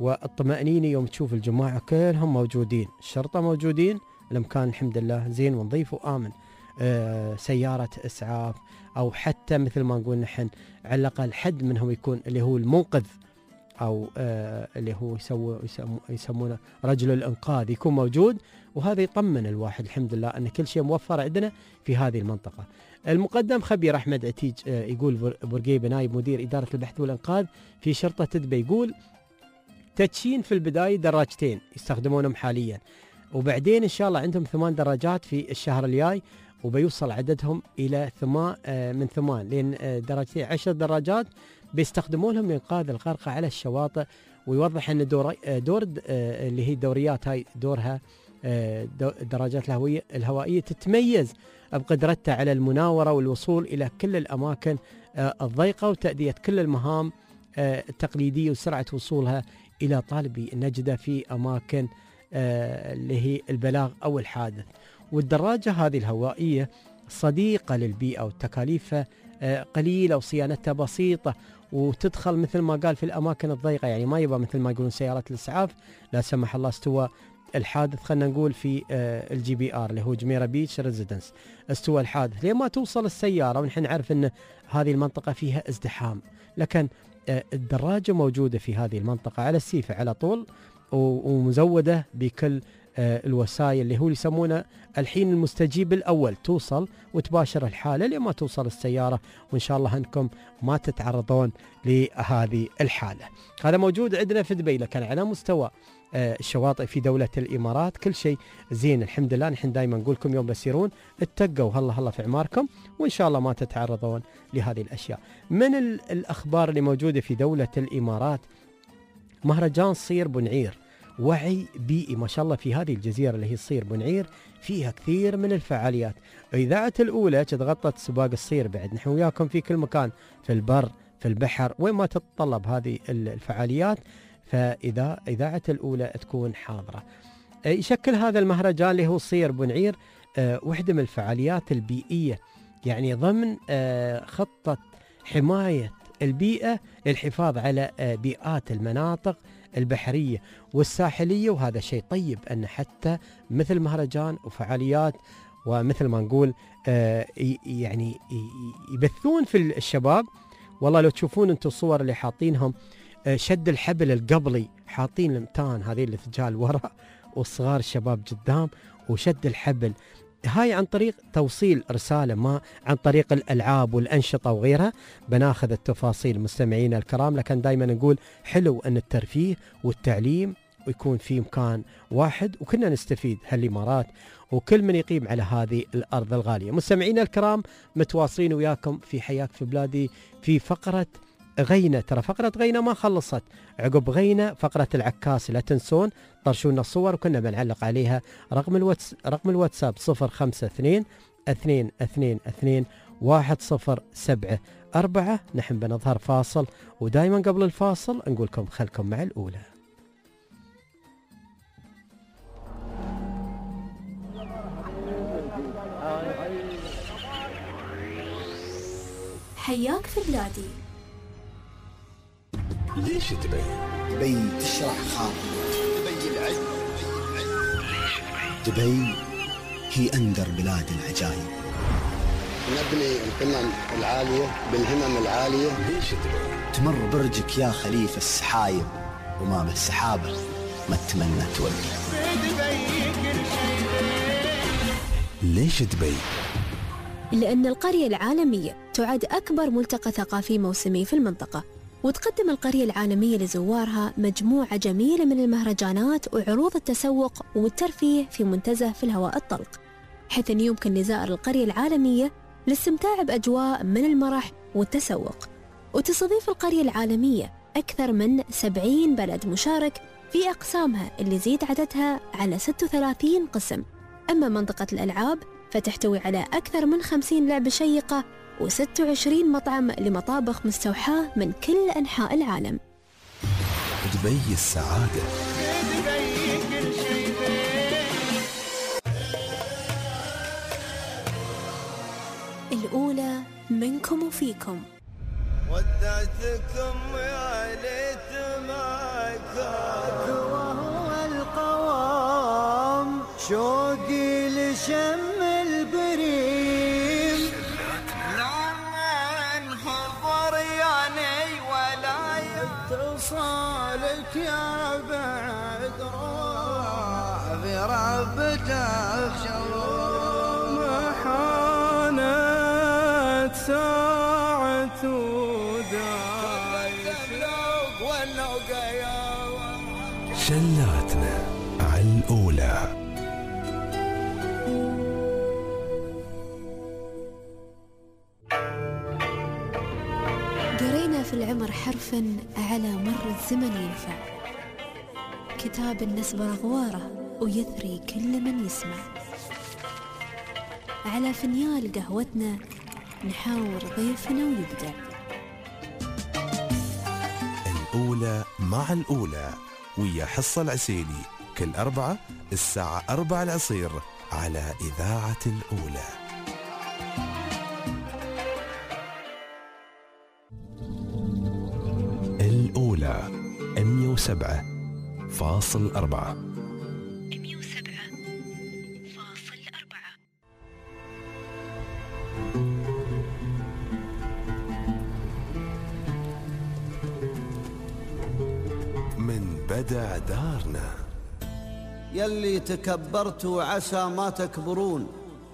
والطمأنينة يوم تشوف الجماعة كلهم موجودين، الشرطة موجودين، المكان الحمد لله زين ونظيف وآمن. سيارة إسعاف أو حتى مثل ما نقول نحن على الأقل حد منهم يكون اللي هو المنقذ أو اللي هو يسمونه رجل الإنقاذ يكون موجود، وهذا يطمن الواحد الحمد لله أن كل شيء موفر عندنا في هذه المنطقة. المقدم خبير أحمد عتيج يقول برقيبة نائب مدير إدارة البحث والإنقاذ في شرطة تدبي، يقول تدشين في البداية دراجتين يستخدمونهم حاليا، وبعدين إن شاء الله عندهم 8 دراجات في الشهر الجاي، وبيوصل عددهم إلى 8 لأن دراجتين 10 دراجات بيستخدمونهم لإنقاذ الغرقى على الشواطئ. ويوضح أن دور اللي هي الدوريات هاي دورها الدراجات الهوائية تتميز بقدرتها على المناورة والوصول إلى كل الأماكن الضيقة وتأدية كل المهام التقليدية وسرعة وصولها إلى طالبي النجدة في أماكن اللي هي البلاغ أو الحادث. والدراجة هذه الهوائية صديقة للبيئة وتكاليفها قليلة وصيانتها بسيطة، وتدخل مثل ما قال في الأماكن الضيقة، يعني ما يبقى مثل ما يقولون سيارات الإسعاف لا سمح الله استوى الحادث، خلنا نقول في الGBR اللي هو جميرة بيتش ريزيدنس، استوى الحادث لما توصل السيارة، ونحن نعرف أن هذه المنطقة فيها ازدحام، لكن الدراجة موجودة في هذه المنطقة على السيفة على طول ومزودة بكل الوسائل اللي هو يسمونه الحين المستجيب الأول، توصل وتباشر الحالة لما توصل السيارة، وإن شاء الله أنكم ما تتعرضون لهذه الحالة. هذا موجود عندنا في دبي، لكن على مستوى الشواطئ في دولة الإمارات كل شيء زين الحمد لله. نحن دائما نقول لكم يوم بسيرون اتقوا هلا في عماركم، وإن شاء الله ما تتعرضون لهذه الأشياء. من الأخبار اللي موجودة في دولة الإمارات، مهرجان صير بنعير وعي بيئي ما شاء الله في هذه الجزيرة اللي هي صير بنعير، فيها كثير من الفعاليات. إذاعة الأولى غطت سباق الصير، بعد نحن وياكم في كل مكان في البر في البحر وين ما تتطلب هذه الفعاليات، فإذا إذاعة الأولى تكون حاضرة. يشكل هذا المهرجان اللي هو صير بنعير واحدة من الفعاليات البيئية، يعني ضمن خطة حماية البيئة للحفاظ على بيئات المناطق البحرية والساحلية. وهذا شيء طيب أن حتى مثل مهرجان وفعاليات ومثل ما نقول يعني يبثون في الشباب. والله لو تشوفون انتم الصور اللي حاطينهم شد الحبل القبلي، حاطين المتان هذه اللي تجال وراء والصغار الشباب قدام وشد الحبل، هاي عن طريق توصيل رسالة، ما عن طريق الألعاب والأنشطة وغيرها. بناخذ التفاصيل مستمعينا الكرام، لكن دائما نقول حلو أن الترفيه والتعليم ويكون في مكان واحد وكنا نستفيد هالإمارات وكل من يقيم على هذه الأرض الغالية. مستمعينا الكرام متواصلين وياكم في حياك في بلادي في فقرة غينة. ترى فقرة غينة ما خلصت، عقب غينة فقرة العكاس، لا تنسون طرشونا الصور وكنا بنعلق عليها. رقم الواتساب 052222107. نحن بنظهر فاصل، ودائما قبل الفاصل نقولكم خلكم مع الأولى. حياك في بلادي. ليش تبي؟ دبي تشرح خاطر، دبي العز، دبي هي أندر بلاد العجائب. نبني القمم العالية بالهمم العالية. ليش تبي؟ تمر برجك يا خليفة السحايب وما بالسحابة ما تتمنى توقف. ليش دبي؟ لأن القرية العالمية تعد أكبر ملتقى ثقافي موسمي في المنطقة، وتقدم القرية العالمية لزوارها مجموعة جميلة من المهرجانات وعروض التسوق والترفيه في منتزه في الهواء الطلق، حيث يمكن لزائر القرية العالمية الاستمتاع بأجواء من المرح والتسوق. وتستضيف القرية العالمية أكثر من 70 بلد مشارك في أقسامها اللي زيد عددها على 36 قسم. أما منطقة الألعاب فتحتوي على أكثر من 50 لعبة شيقة و26 مطعم لمطابخ مستوحاة من كل أنحاء العالم. دبي السعادة. الأولى منكم وفيكم. ودعتكم يا ليت ما وهو القوام شوقي لشم البريم لما انحضر ياني ولا اتصالك يا بعد روح في ربته محانت ساعة شلاتنا على الأولى. قرينا في العمر حرفا على مر الزمن ينفع، كتاب النسبة غواره ويثري كل من يسمع. على فنيال قهوتنا نحاور ضيفنا ويبدع. الأولى مع الأولى ويا حصة العسيلي كل أربعة الساعة 4 العصير على إذاعة الأولى. الأولى 107.4. من بدع دارنا. يلي تكبرتوا عسى ما تكبرون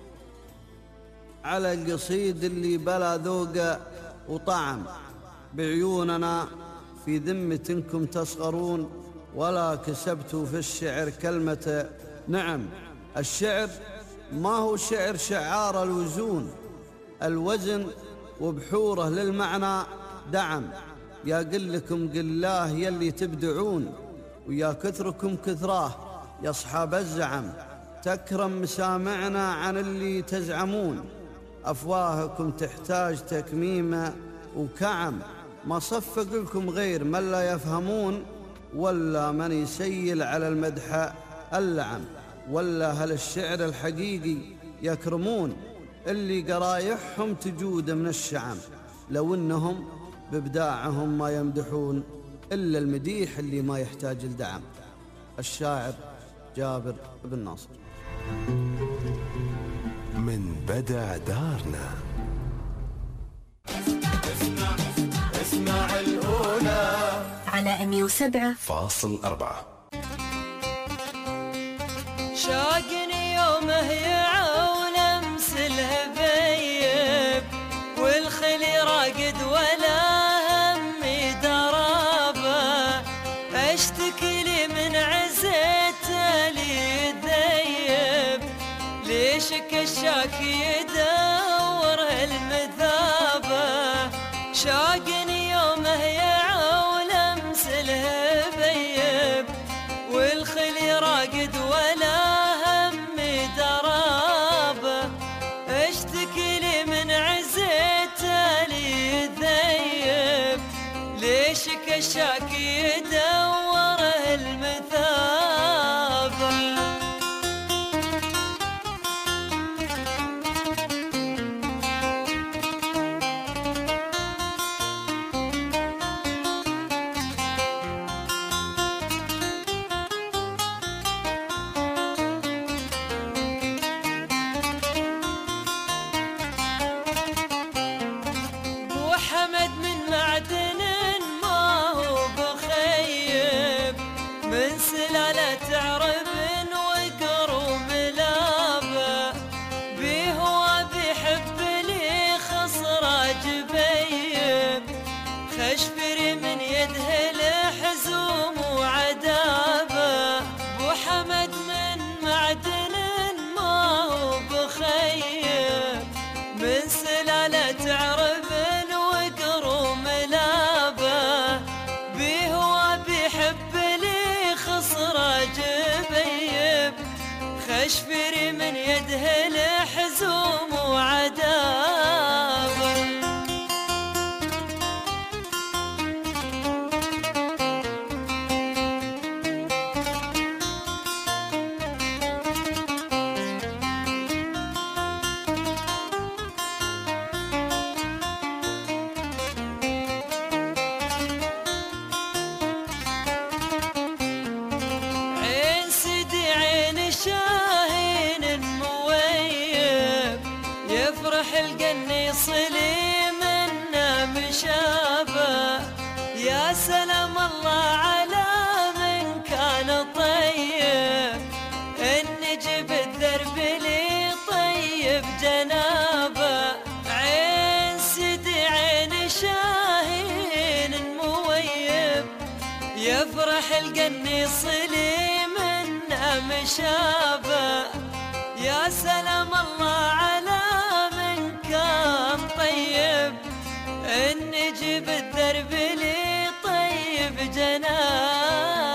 على القصيد اللي بلا ذوق وطعم، بعيوننا في ذمتكم تصغرون، ولا كسبتوا في الشعر كلمة نعم. الشعر ما هو شعر شعار الوزون، الوزن وبحوره للمعنى دعم. يا قلكم قلاه يلي تبدعون، ويا كثركم كثراه يا أصحاب الزعم. تكرم مسامعنا عن اللي تزعمون، أفواهكم تحتاج تكميمة وكعم. ما صفق لكم غير من لا يفهمون، ولا من يسيل على المدح اللعم. ولا هل الشعر الحقيقي يكرمون اللي قرايحهم تجود من الشعم، لو إنهم بإبداعهم ما يمدحون إلا المديح اللي ما يحتاج الدعم. الشاعر جابر بن ناصر. من بدع دارنا. اسمع الأولى على 107.4. شاقني يومه يعون امس الهبيب، والخلي راقد ولا همي درابه. اشتكي لي من عزته لي ذيب، ليش كشاك يدور المذابه. شاقني يومه يعون امس الهبيب، والخلي راقد ولا همي درابه. اشتكي لي من عزته لي ذيب، ليش كشاك يدور المثابه. خشفري من يده الحزوم وعذابه. بو حمد من معدن ما هو بخيب، من سلالة عرب وقر وملابه. بيه هو بيحب لي خصره جبيب، خشفري من يده الحزوم وعذابه. القنيص لي منا مشابه يا سلام الله على من كان طيب النجب الدرب لي طيب جنابه عين سدي عين شاهين مويب يفرح القنيص لي منا مشابه يا سلام الله على من كان طيب النجب الدرب لي طيب جنابه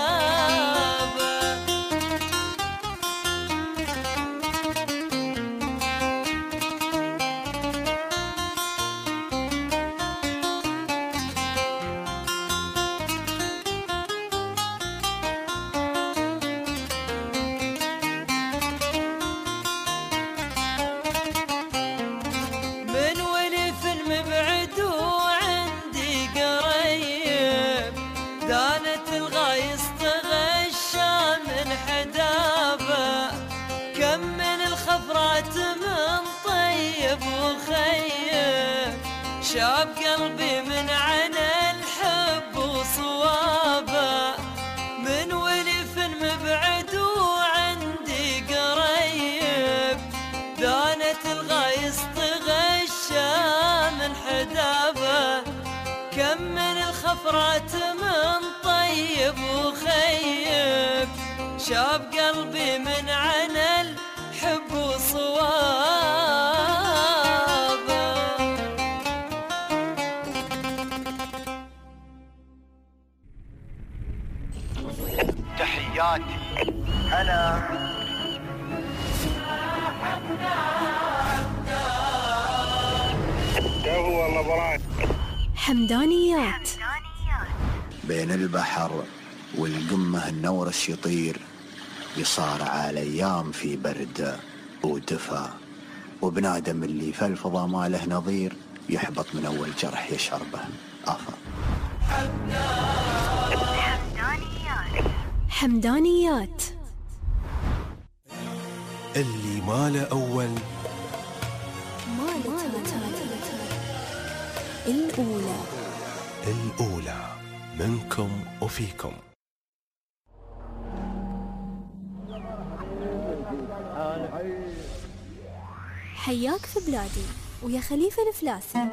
من ولف مبعد وعندي قريب دانت الغايص تغشى من حدابه كم من الخفرات من طيب وخيب شاب قلبي من عنا الحب وصوابه من ولف مبعد وعندي قريب دانت الغايص تغشى من حدابه كم من الخفرات من طيب وخيب شاب قلبي من عنا الحب وصوابه تحياتي هلا والله براك. حمدانيات بين البحر والقمة النورس يطير يصارع الأيام في برد ودفا وبنادم اللي في الفضا ما له نظير يحبط من أول جرح يشعر به آفة. حمدانيات اللي ما له أول الأولى منكم وفيكم. حياك في بلادي ويا خليفة الفلاسي.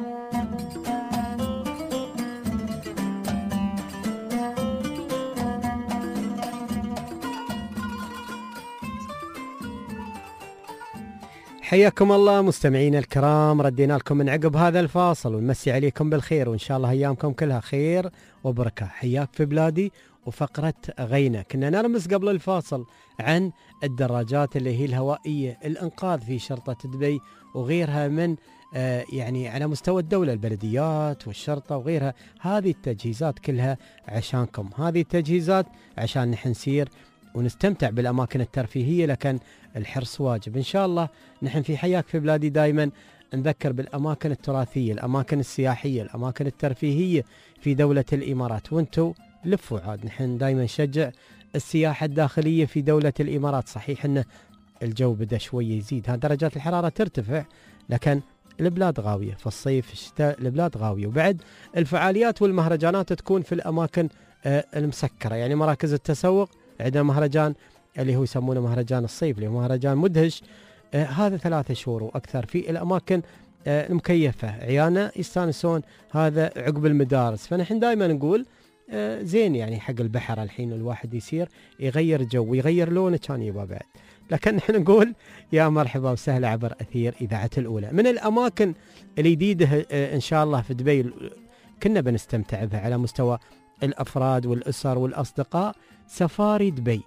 حياكم الله مستمعين الكرام، ردينا لكم من عقب هذا الفاصل ونمسي عليكم بالخير وإن شاء الله أيامكم كلها خير وبركة. حياك في بلادي وفقرة غينا. كنا نرمز قبل الفاصل عن الدراجات اللي هي الهوائية الإنقاذ في شرطة دبي وغيرها من يعني على مستوى الدولة، البلديات والشرطة وغيرها. هذه التجهيزات كلها عشانكم، هذه التجهيزات عشان نحن نسير ونستمتع بالأماكن الترفيهية، لكن الحرص واجب. إن شاء الله نحن في حياك في بلادي دائما نذكر بالأماكن التراثية، الأماكن السياحية، الأماكن الترفيهية في دولة الإمارات. وانتو لفوا عاد، نحن دائما نشجع السياحة الداخلية في دولة الإمارات. صحيح أن الجو بدأ شوي يزيد، درجات الحرارة ترتفع، لكن البلاد غاوية في الصيف في الشتاء، البلاد غاوية. وبعد الفعاليات والمهرجانات تكون في الأماكن المسكرة، يعني مراكز التسوق. عندنا مهرجان اللي هو يسمونه مهرجان الصيف اللي هو مهرجان مدهش، هذا 3 شهور وأكثر في الأماكن المكيفة. عيانا يستانسون هذا عقب المدارس. فنحن دائما نقول زين يعني حق البحر الحين الواحد يصير يغير جو ويغير لونه كان يبغى بعد، لكن نحن نقول يا مرحبا وسهلا عبر أثير إذاعة الأولى. من الأماكن الجديدة إن شاء الله في دبي كنا بنستمتع بها على مستوى الأفراد والأسر والأصدقاء، سفاري دبي.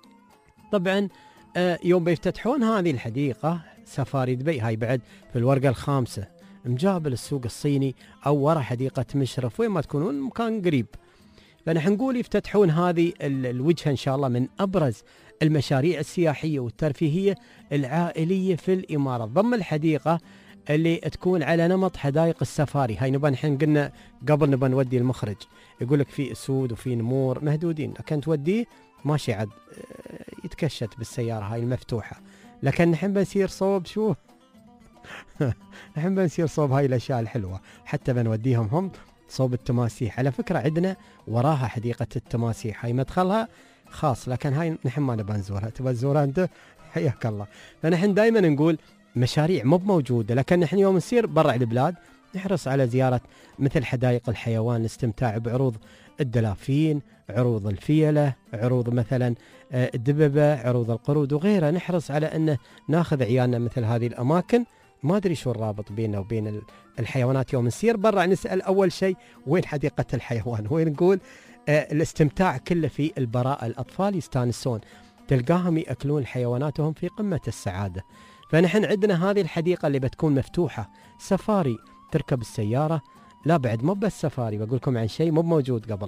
طبعا يوم بيفتتحون هذه الحديقة سفاري دبي، هاي بعد في الورقة الخامسة مجابل السوق الصيني أو وراء حديقة مشرف، وين ما تكونون مكان قريب. فنحن نقول يفتتحون هذه الوجهة إن شاء الله من أبرز المشاريع السياحية والترفيهية العائلية في الإمارات، ضم الحديقة اللي تكون على نمط حدائق السفاري. هاي نبغى نحن قلنا قبل نبغى نودي المخرج يقول لك في أسود وفي نمور مهدودين، لكن توديه ماشي عاد يتكشت بالسيارة هاي المفتوحة، لكن نحن بنسير صوب شو نحن بنصير صوب هاي الأشياء الحلوة، حتى بنوديهم هم صوب التماسيح. على فكرة عندنا وراها حديقة التماسيح، هاي مدخلها خاص، لكن هاي نحن ما نبى نزورها. تبى تزورها أنت؟ حياك الله. فنحن دائما نقول مشاريع مو موجودة، لكن نحن يوم نسير برا البلاد نحرص على زيارة مثل حدائق الحيوان، الاستمتاع بعروض الدلافين، عروض الفيلة، عروض مثلا الدببة، عروض القرود وغيرها. نحرص على أن ناخذ عيالنا مثل هذه الأماكن. ما أدري شو الرابط بيننا وبين الحيوانات. يوم نسير برا نسأل أول شيء وين حديقة الحيوان، وين نقول الاستمتاع كله في البراءة. الأطفال يستانسون، تلقاهم يأكلون حيواناتهم في قمة السعادة. فنحن عندنا هذه الحديقة اللي بتكون مفتوحة، سفاري، تركب السيارة. لا بعد مو بس سفاري، بقولكم عن شيء مو موجود قبل.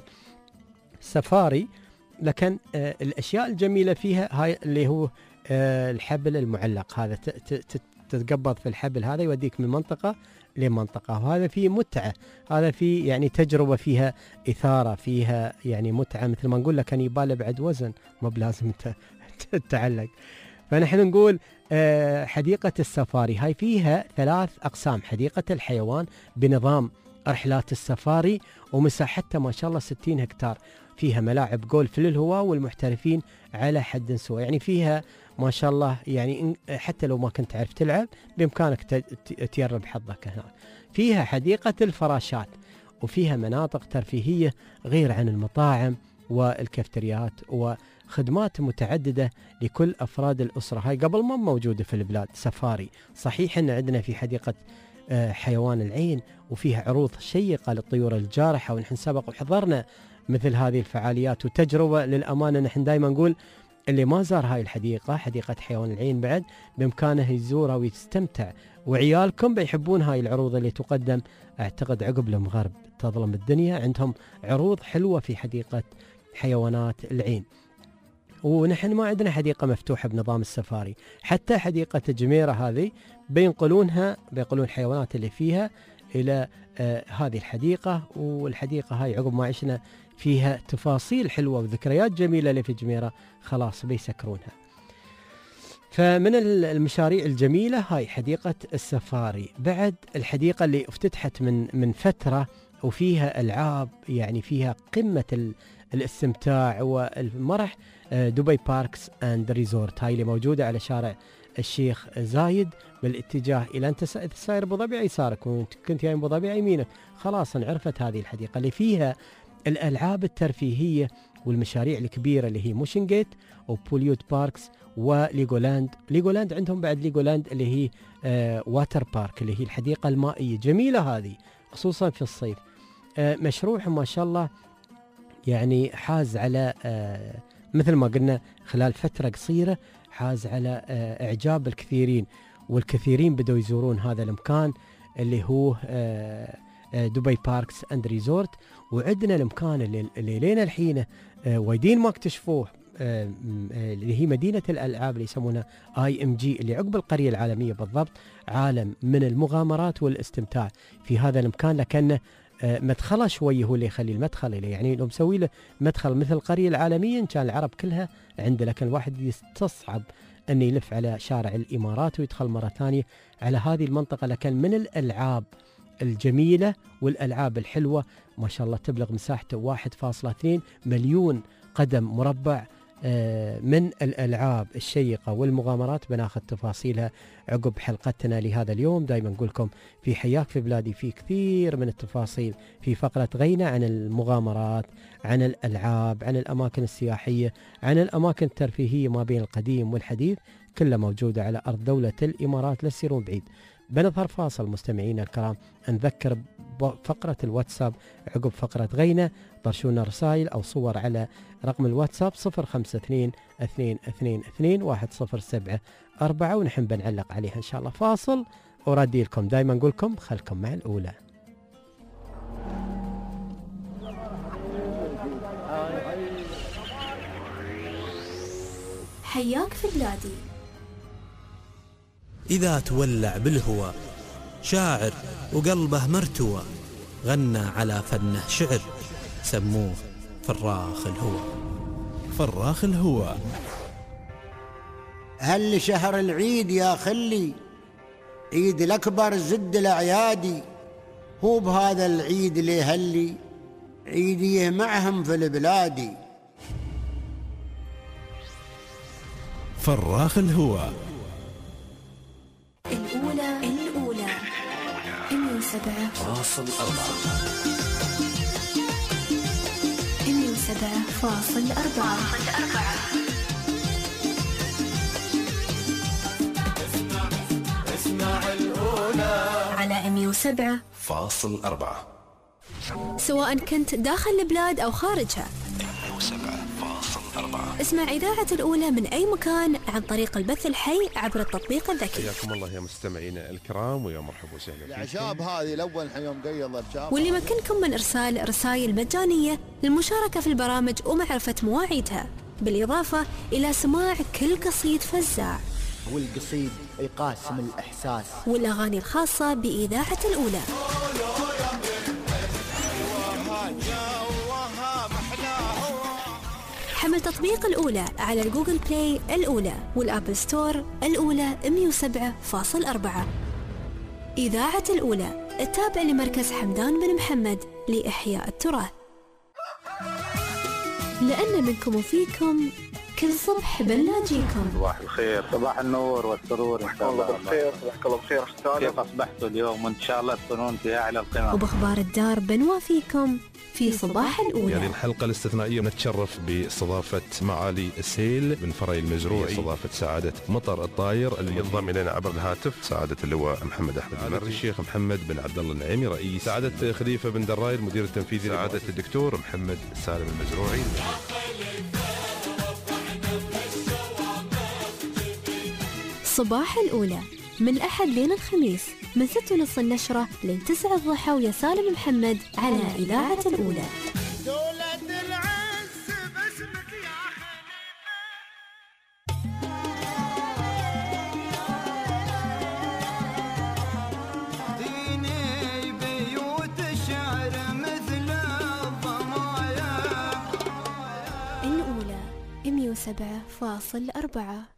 سفاري، لكن الأشياء الجميلة فيها هاي اللي هو الحبل المعلق، هذا تتقبض في الحبل هذا يوديك من منطقة لمنطقة، وهذا فيه متعة، هذا فيه يعني تجربة، فيها إثارة، فيها يعني متعة. مثل ما نقول لك أن يبالي بعد وزن، مو بلازم تتعلق. فنحن نقول حديقة السفاري هاي فيها 3 أقسام. حديقة الحيوان بنظام رحلات السفاري، ومساحتها ما شاء الله 60 هكتار، فيها ملاعب جولف للهواة والمحترفين على حد سواء. يعني فيها ما شاء الله، يعني حتى لو ما كنت تعرف تلعب بإمكانك تجرب حظك هنا. فيها حديقة الفراشات، وفيها مناطق ترفيهية غير عن المطاعم والكافتريات وخدمات متعددة لكل أفراد الأسرة. هاي قبل ما موجودة في البلاد. سفاري صحيح أن عندنا في حديقة حيوان العين، وفيها عروض شيقة للطيور الجارحة، ونحن سبق وحضرنا مثل هذه الفعاليات وتجربة. للأمانة نحن دائما نقول اللي ما زار هاي الحديقة، حديقة حيوان العين، بعد بإمكانه يزورها ويستمتع، وعيالكم بيحبون هاي العروض اللي تقدم. أعتقد عقب المغرب تظلم الدنيا، عندهم عروض حلوة في حديقة حيوانات العين. ونحن ما عندنا حديقة مفتوحة بنظام السفاري، حتى حديقة جميرة هذه بينقلون الحيوانات اللي فيها إلى هذه الحديقة. والحديقة هاي عقب ما عشنا فيها تفاصيل حلوة وذكريات جميلة اللي في جميرة، خلاص بيسكرونها. فمن المشاريع الجميلة هاي حديقة السفاري. بعد الحديقة اللي افتتحت من فترة وفيها ألعاب، يعني فيها قمة الاستمتاع والمرح، دبي باركس اند ريزورت. هاي اللي موجودة على شارع الشيخ زايد بالاتجاه إلى أنت ساير أبو ظبي يسارك، وأنت كنت جاي أبو ظبي يمينك. خلاص انعرفت هذه الحديقة اللي فيها الألعاب الترفيهية والمشاريع الكبيرة اللي هي موشن جيت وبوليوت باركس وليجولاند. ليجولاند عندهم بعد ليجولاند اللي هي واتر بارك، اللي هي الحديقة المائية. جميلة هذه خصوصا في الصيف. مشروع ما شاء الله يعني حاز على مثل ما قلنا خلال فترة قصيرة حاز على إعجاب الكثيرين، والكثيرين بدوا يزورون هذا المكان اللي هو دبي باركس اند ريزورت. وعندنا المكان اللي لين الحين وايدين ما اكتشفوه، اللي هي مدينة الألعاب اللي يسمونها IMG، اللي عقب القرية العالمية بالضبط. عالم من المغامرات والاستمتاع في هذا المكان، لكنه مدخله شوي هو اللي يخلي المدخل إليه. يعني لو مسوي له مدخل مثل القرية العالمية كان العرب كلها عنده، لكن الواحد يستصعب أن يلف على شارع الإمارات ويدخل مرة ثانية على هذه المنطقة. لكن من الألعاب الجميلة والألعاب الحلوة ما شاء الله، تبلغ مساحته 1.2 مليون قدم مربع من الألعاب الشيقة والمغامرات. بناخذ تفاصيلها عقب حلقتنا لهذا اليوم. دائما نقول لكم في حياك في بلادي في كثير من التفاصيل في فقرة غينا عن المغامرات، عن الألعاب، عن الأماكن السياحية، عن الأماكن الترفيهية ما بين القديم والحديث، كلها موجودة على أرض دولة الإمارات. لا تسيرون بعيد. بنظهر فاصل مستمعينا الكرام، نذكر فقرة الواتساب عقب فقرة غينا. طرشونا رسائل أو صور على رقم الواتساب 0522221074، ونحن بنعلق عليها إن شاء الله. فاصل وردي لكم. دايما نقول لكم خلكم مع الأولى. حياك في بلادي. إذا تولع بالهوى شاعر وقلبه مرتوى، غنى على فنه شعر، سموه فراخ الهوى. فراخ الهوى. هل شهر العيد يا خلي عيد الأكبر زد الأعيادي، هو بهذا العيد اللي هلي عيديه معهم في البلادي. فراخ الهواء الأولى 107.4 اسمع الأولى على 107.4. سواء كنت داخل البلاد أو خارجها، 107.4. اسمع إذاعة الأولى من أي مكان عن طريق البث الحي عبر التطبيق الذكي. حياكم الله يا مستمعينا الكرام ويا مرحبا وسهلا فيكم. الأعشاب هذه الأول يوم قيض الأعشاب، واللي يمكنكم من إرسال رسائل مجانية للمشاركة في البرامج ومعرفة مواعيدها، بالإضافة إلى سماع كل قصيد فزاع، والقصيد يقاسم الإحساس، والأغاني الخاصة بإذاعة الأولى. حمل تطبيق الأولى على الجوجل بلاي الأولى والأبل ستور الأولى 107.4. إذاعة الأولى التابع لمركز حمدان بن محمد لإحياء التراث. لأن منكم وفيكم كل صبح بنلاقيكم. صباح الخير، صباح النور والسرور ان شاء الله. بالخير، صباحك الله بخير استاذ. كيف اصبحتوا اليوم؟ وان شاء الله تكونون في اعلى القمم. وباخبار الدار بنوافيكم في صباح الأولى. هذه الحلقة الاستثنائية نتشرف باستضافة معالي السيل بن فري المزروعي، استضافة سعادة مطر الطاير اللي ينضم إلينا عبر الهاتف سعادة اللواء محمد أحمد المري، الشيخ محمد بن عبد الله النعيمي رئيس، سعادة خليفة بن دراي المدير التنفيذي، سعادة الدكتور محمد سالم المزروعي. صباح الأولى من الأحد لين الخميس من 6:30 النشرة لين 9 الضحى ويا سالم محمد على إذاعة الأولى. دولة العز باسمك يا ديني بيوت الشعر مثل الضمايا. الأولى 107.4.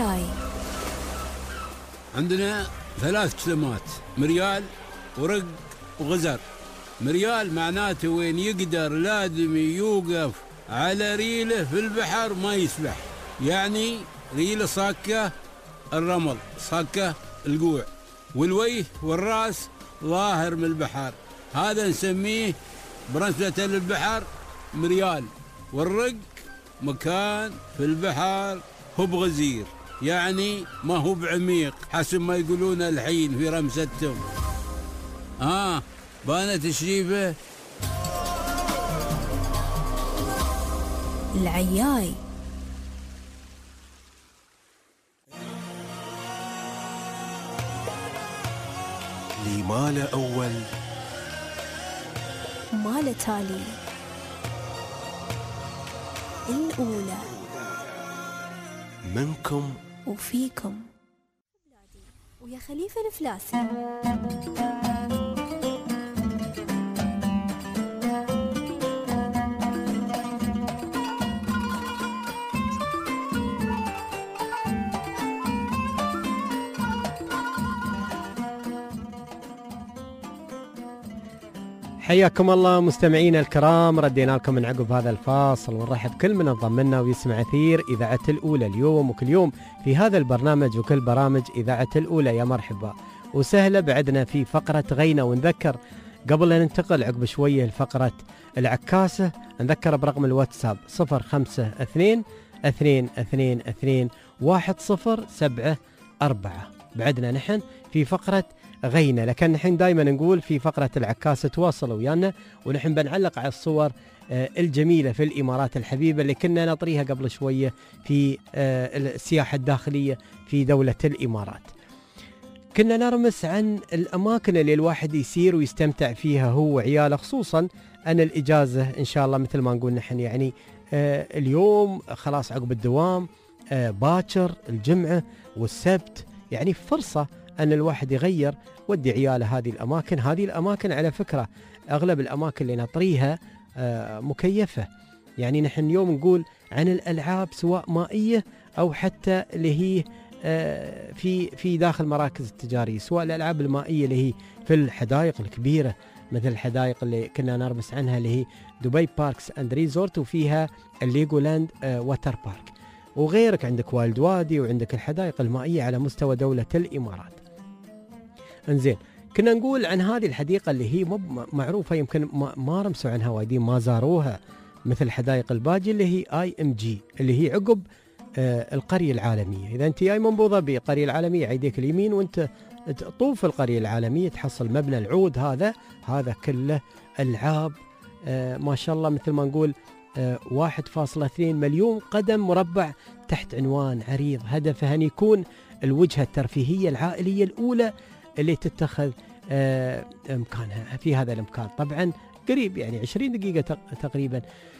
العياي. عندنا 3 كلمات: مريال ورق وغزر. مريال معناته وين يقدر الآدمي يوقف على ريله في البحر ما يسبح، يعني ريله صاكة الرمل، صاكة القوع، والوجه والراس ظاهر من البحر، هذا نسميه برنسبة للبحر مريال. والرق مكان في البحر هو بغزير، يعني ما هو بعميق حسب ما يقولون الحين في رمستهم. بانت الشريفة. العياي. لي ماله أول ماله تالي. الأولى منكم وفيكم. ويا خليفة الفلاسي. حياكم الله مستمعينا الكرام، ردينا لكم من عقب هذا الفاصل ونرحب كل من انضم لنا ويسمع أثير إذاعة الأولى اليوم وكل يوم في هذا البرنامج وكل برامج إذاعة الأولى. يا مرحبا وسهلا. بعدنا في فقرة غينا، ونذكر قبل أن ننتقل عقب شوية لفقرة العكاسة نذكر برقم الواتساب 05222210774. بعدنا نحن في فقرة غينا، لكن نحن دائما نقول في فقرة العكاسة تواصلوا ويانا ونحن بنعلق على الصور الجميلة في الإمارات الحبيبة اللي كنا نطريها قبل شوية في السياحة الداخلية في دولة الإمارات. كنا نرمس عن الأماكن اللي الواحد يسير ويستمتع فيها هو وعياله، خصوصا أن الإجازة إن شاء الله مثل ما نقول نحن يعني اليوم خلاص عقب الدوام باكر الجمعة والسبت، يعني فرصة أن الواحد يغير ودي عياله هذه الأماكن. هذه الأماكن على فكرة أغلب الأماكن اللي نطريها مكيفة، يعني نحن اليوم نقول عن الألعاب سواء مائية أو حتى اللي هي في داخل مراكز التجارية، سواء الألعاب المائية اللي هي في الحدائق الكبيرة مثل الحدائق اللي كنا نرمس عنها اللي هي دبي باركس أند ريزورت، وفيها الليجولاند واتر بارك، وغيرك عندك وايلد وادي، وعندك الحدائق المائية على مستوى دولة الإمارات. انزين، كنا نقول عن هذه الحديقة اللي هي معروفة، يمكن ما رمسوا عنها وايدين، ما زاروها، مثل حدائق الباجي اللي هي IMG اللي هي عقب القرية العالمية. إذا أنت جاي من أبو ظبي القرية العالمية عيديك اليمين وأنت تطوف القرية العالمية تحصل مبنى العود، هذا كله ألعاب ما شاء الله، مثل ما نقول 1.2 مليون قدم مربع تحت عنوان عريض، هدفه أن يكون الوجهة الترفيهية العائلية الأولى اللي تتخذ مكانها في هذا المكان. طبعا قريب يعني 20 دقيقة تقريبا.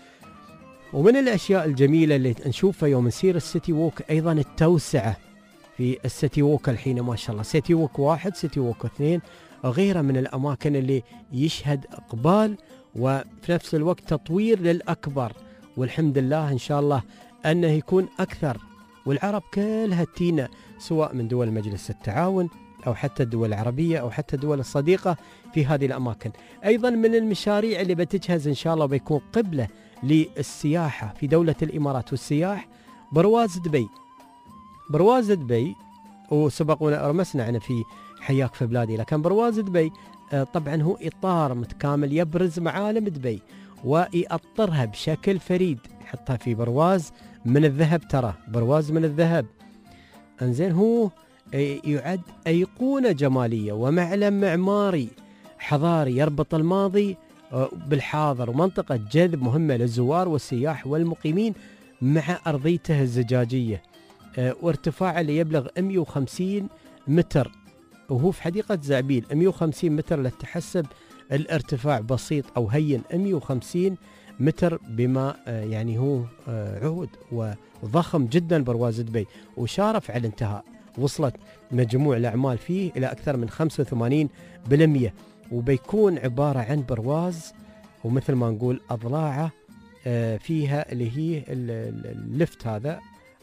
ومن الأشياء الجميلة اللي نشوفها يوم نسير السيتي ووك أيضا التوسعة في السيتي ووك الحين ما شاء الله، سيتي ووك 1 سيتي ووك 2 وغيرها من الأماكن اللي يشهد إقبال وفي نفس الوقت تطوير للأكبر، والحمد لله إن شاء الله أنه يكون أكثر، والعرب كلها تينا سواء من دول مجلس التعاون أو حتى الدول العربية أو حتى الدول الصديقة في هذه الأماكن. أيضا من المشاريع اللي بتجهز إن شاء الله وبيكون قبلة للسياحة في دولة الإمارات والسياح برواز دبي. برواز دبي وسبقونا رمسنا عنه في حياك في بلادي، لكن برواز دبي طبعا هو إطار متكامل يبرز معالم دبي ويأطرها بشكل فريد، يحطها في برواز من الذهب، ترى برواز من الذهب. انزين، هو يعد أيقونة جمالية ومعلم معماري حضاري يربط الماضي بالحاضر، ومنطقة جذب مهمة للزوار والسياح والمقيمين مع أرضيته الزجاجية وارتفاعه اللي يبلغ 150 متر، وهو في حديقة زعبيل 150 متر للتحسب الارتفاع بسيط أو هين 150 متر، بما يعني هو عود وضخم جدا برواز دبي، وشارف على الانتهاء. وصلت مجموع الأعمال فيه إلى أكثر من 85%، وبيكون عبارة عن برواز ومثل ما نقول أضلاعه فيها اللي هي اللفت هذا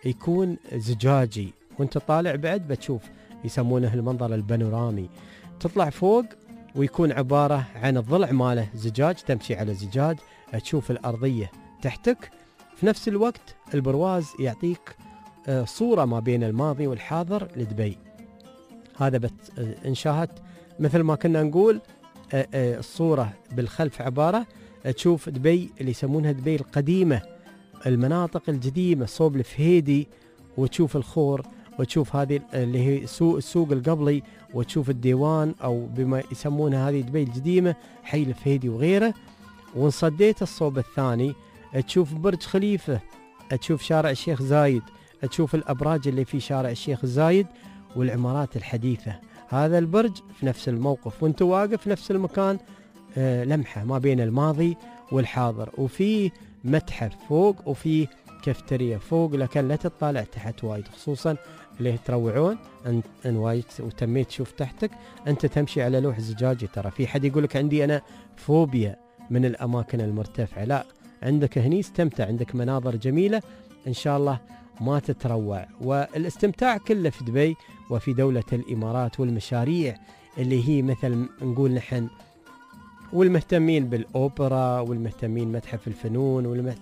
يكون زجاجي، وانت طالع بعد بتشوف يسمونه المنظر البانورامي. تطلع فوق ويكون عبارة عن الضلع ماله زجاج، تمشي على زجاج تشوف الأرضية تحتك. في نفس الوقت البرواز يعطيك صورة ما بين الماضي والحاضر لدبي. هذا إن شاهدت مثل ما كنا نقول الصورة بالخلف عبارة تشوف دبي اللي يسمونها دبي القديمة، المناطق القديمة صوب الفهيدي، وتشوف الخور، وتشوف هذه اللي هي السوق القبلي، وتشوف الديوان أو بما يسمونها هذه دبي القديمة حي الفهيدي وغيره. وانصديت الصوب الثاني تشوف برج خليفة، تشوف شارع الشيخ زايد، تشوف الأبراج اللي في شارع الشيخ زايد والعمارات الحديثة. هذا البرج في نفس الموقف وانت واقف في نفس المكان، لمحة ما بين الماضي والحاضر. وفي متحف فوق وفي كافتريا فوق، لكن لا تطالع تحت وايد، خصوصا اللي تروعون ان وايد وتميت تشوف تحتك. انت تمشي على لوح زجاجي. ترى في حد يقولك عندي انا فوبيا من الاماكن المرتفعة، لا، عندك هني استمتع، عندك مناظر جميلة ان شاء الله ما تتروع. والاستمتاع كله في دبي وفي دولة الامارات، والمشاريع اللي هي مثل نقول نحن، والمهتمين بالأوبرا، والمهتمين متحف الفنون،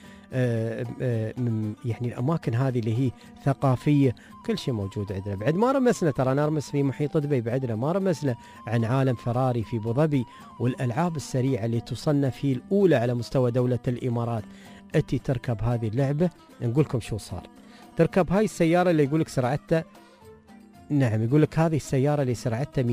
يعني الأماكن هذه اللي هي ثقافية، كل شيء موجود عندنا. بعد ما رمسنا، ترى نرمس في محيط دبي، بعدنا ما رمسنا عن عالم فراري في أبوظبي والألعاب السريعة اللي تصنف هي الأولى على مستوى دولة الإمارات. أتي تركب هذه اللعبة، نقولكم شو صار. تركب هاي السيارة اللي يقولك سرعتها، نعم، يقول لك هذه السيارة اللي سرعتها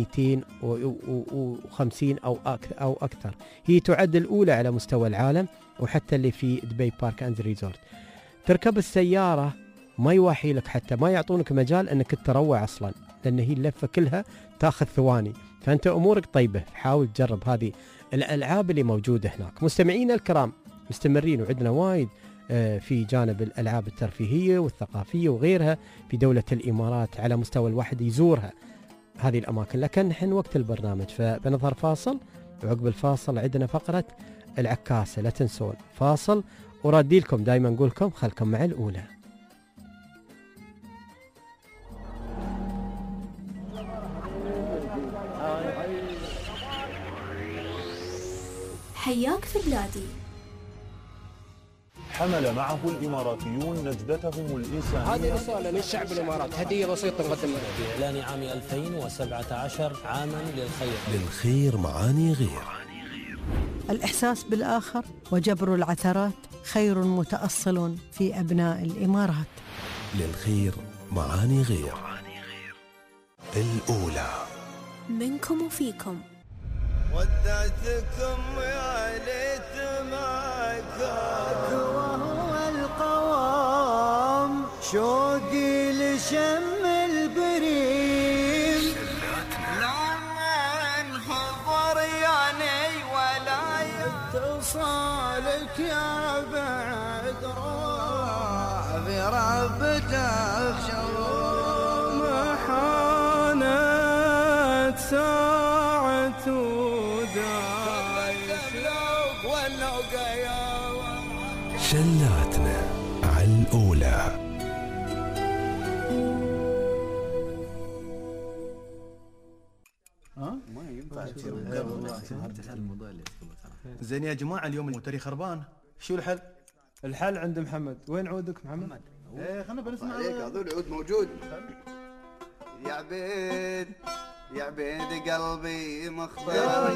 250 أو أكثر، هي تعد الأولى على مستوى العالم، وحتى اللي في دبي بارك أند ريزورت. تركب السيارة ما يواحي لك، حتى ما يعطونك مجال أنك تروع أصلا، لأن هي اللفة كلها تاخذ ثواني، فأنت أمورك طيبة. حاول تجرب هذه الألعاب اللي موجودة هناك. مستمعين الكرام، مستمرين وعندنا وايد في جانب الألعاب الترفيهية والثقافية وغيرها في دولة الإمارات، على مستوى الواحد يزورها هذه الأماكن. لكن نحن وقت البرنامج فبنظهر فاصل، وعقب الفاصل عندنا فقرة العكاسة. لا تنسون فاصل، ورادي لكم دايما نقول لكم خلكم مع الأولى. حياك في بلادي. حمل معه الإماراتيون نجدتهم الإنسانية. هذه رسالة للشعب الإمارات، هدية بسيطة نقدمها في إعلان عام 2017 عاما للخير. للخير معاني غير. الإحساس بالآخر وجبر العثرات خير متأصل في أبناء الإمارات. للخير معاني غير. الأولى منكم وفيكم. ودعتكم يا ليت ما كان وهو القوام، شوقي لشم البريم، لما انحضر يعني ولا يتصالك يا بعد روح بربته بشوم، حانت ساعة شلاتنا على الأولى. ما ينفع زين يا جماعة، اليوم تاريخ خربان، شو الحل؟ الحل عند محمد. وين عودك محمد؟ ايه خلنا بنسمع عليك، هذول العود موجود. يا عبيد يا عبيد قلبي مخبر.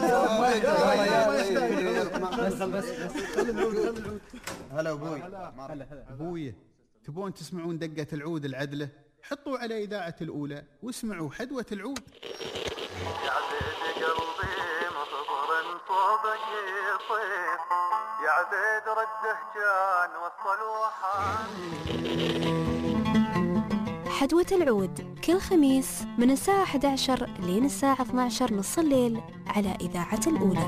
بس هلا ابوي. ابوي، تبون تسمعون دقة العود العدلة؟ حطوا على إذاعة الأولى واسمعوا حدوة العود. يا عبيد قلبي مخبر صوبك يصير، يا عبيد رده كان وصل وحان. حدوة العود كل خميس من الساعة 11 لين الساعة 12 نص الليل على إذاعة الأولى.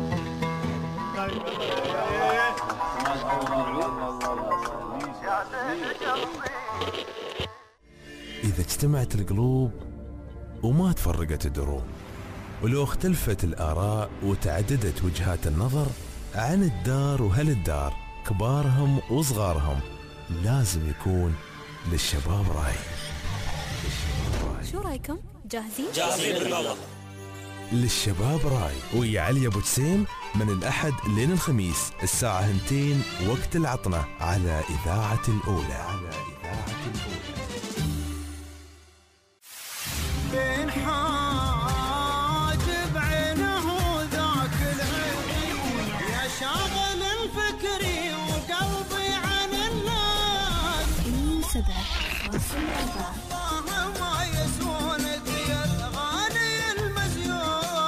إذا اجتمعت القلوب وما تفرقت الدروب، ولو اختلفت الآراء وتعددت وجهات النظر عن الدار وهل الدار، كبارهم وصغارهم، لازم يكون للشباب راي. شو رايكم؟ جاهزين؟ جاهزين بالله. للشباب راي ويا علي ابو جسيم من الاحد لين الخميس الساعه 2 وقت العطنه على اذاعه الاولى. بين حاجب عينه ذاك العين يا شاغل الفكري وقلبي عن الناس. 107.4 الله ما يسون ديال غالي المزيون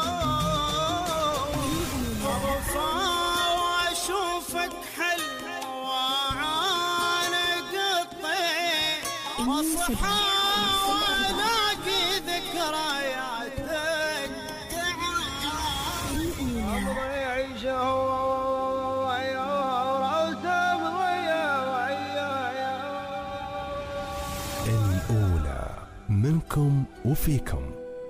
واشوفك حلوة عانق الطير واصحى والاقي ذكرياتك عمري يعيشه الأولى منكم وفيكم.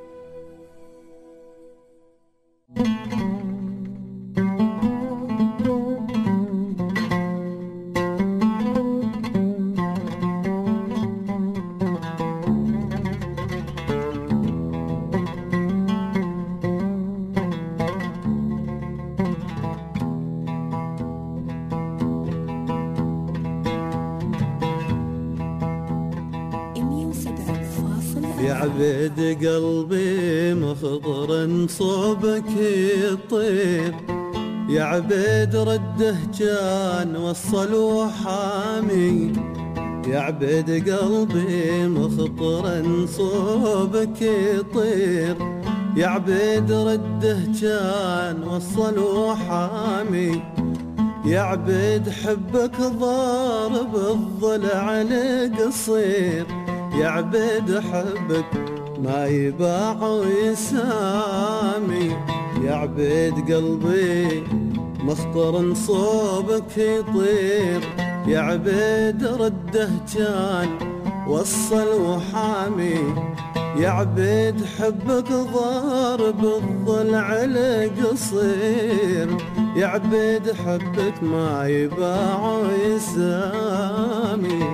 يا عبيد قلبي مخضر صوبك يطير، يا عبيد رده كان وصل وحامي، يا عبيد قلبي مخضر صوبك يطير، يا عبيد رده كان وصل وحامي، يا عبيد حبك ضارب الضلع القصير، يا عبيد حبك ما يباع ويسامي، يا عبيد قلبي مخطر صوبك يطير، يا عبيد رده كان وصل وحامي، يا عبيد حبك ضارب الضلع القصير، يا عبيد حبك ما يباع ويسامي.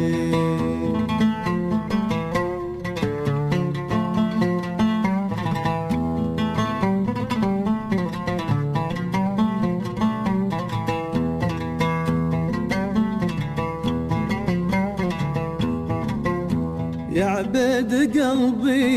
يا عبيد قلبي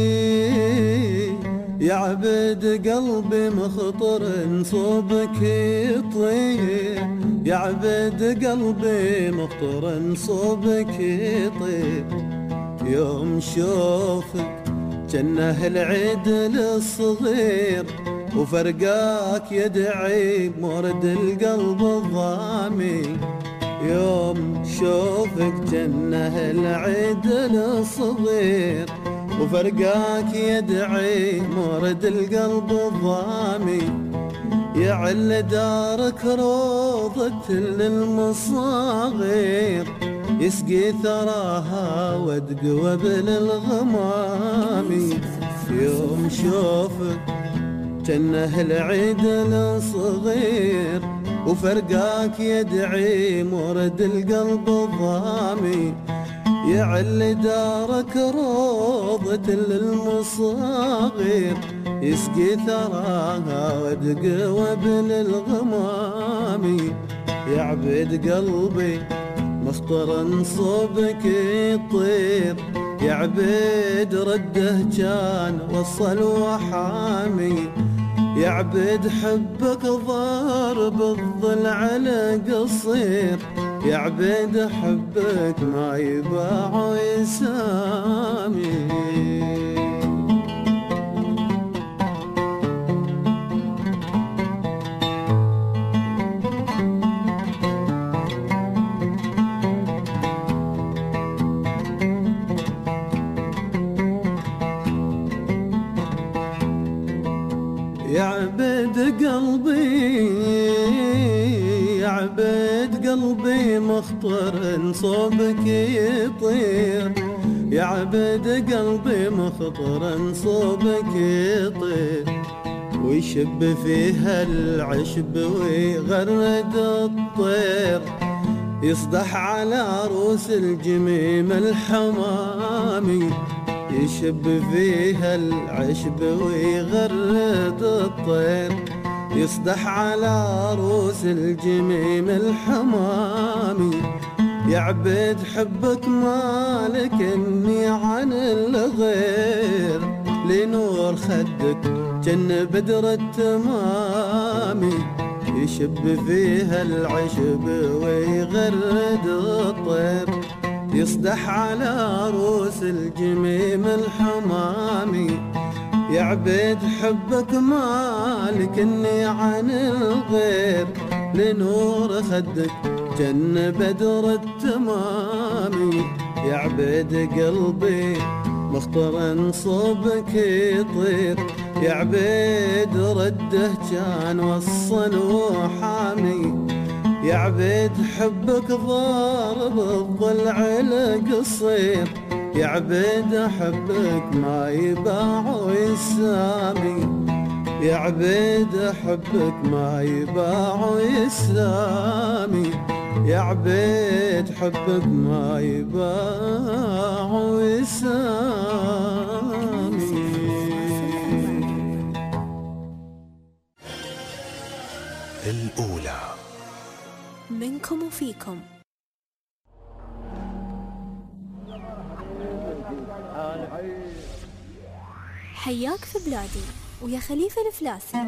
يا عبيد قلبي مخطر صوبك يطير، يا عبيد قلبي مخطر صوبك يطير، يوم شوفك جنه العيد الصغير، وفرقاك يدعي بمورد القلب الضامي، يوم شوفك جنه العيد الصغير، وفرقاك يدعي مورد القلب الضامي، يعل دارك روضة للمصاغير، يسقي ثراها ودق وبل الغمامي، يوم شوفك جنه العيد الصغير، وفرقاك يدعي مورد القلب الضامي، يعل دارك روضة للمصاغير، يسقي ثراها ودق وبل الغمامي، يا عبيد قلبي مخطر صوبك يطير، يا عبيد رده كان وصل وحامي، يا عبيد حبك ضارب الضلع القصير، يا عبيد حبك ما يباع ويسامي. يا عبيد قلبي يا عبيد قلبي مخطر صوبك يطير، يا عبيد قلبي مخطر صوبك يطير، ويشب فيها العشب ويغرد الطير، يصدح على روس الجميم الحمامي، يشب فيها العشب ويغرد الطير. يصدح على روس الجميم الحمامي، يا عبيد حبك مالك اني عن الغير. لنور خدك جن بدر التمامي، يشب فيها العشب ويغرد الطير. يصدح على روس الجميم الحمامي، يا عبيد حبك مالك اني عن الغير. لنور خدك جن بدر التمامي، يا عبيد قلبي مخطرا صوبك يطير. يا عبيد رده كان وصل وحامي، يا عبيد حبك ضارب الضلع القصير. يا عبيد حبك ما يباع ويسامي، يا عبيد حبك ما يباع ويسامي. يا عبيد حبك ما يباع ويسامي. الأولى منكم وفيكم. حياك في بلادي ويا خليفة الفلاسي.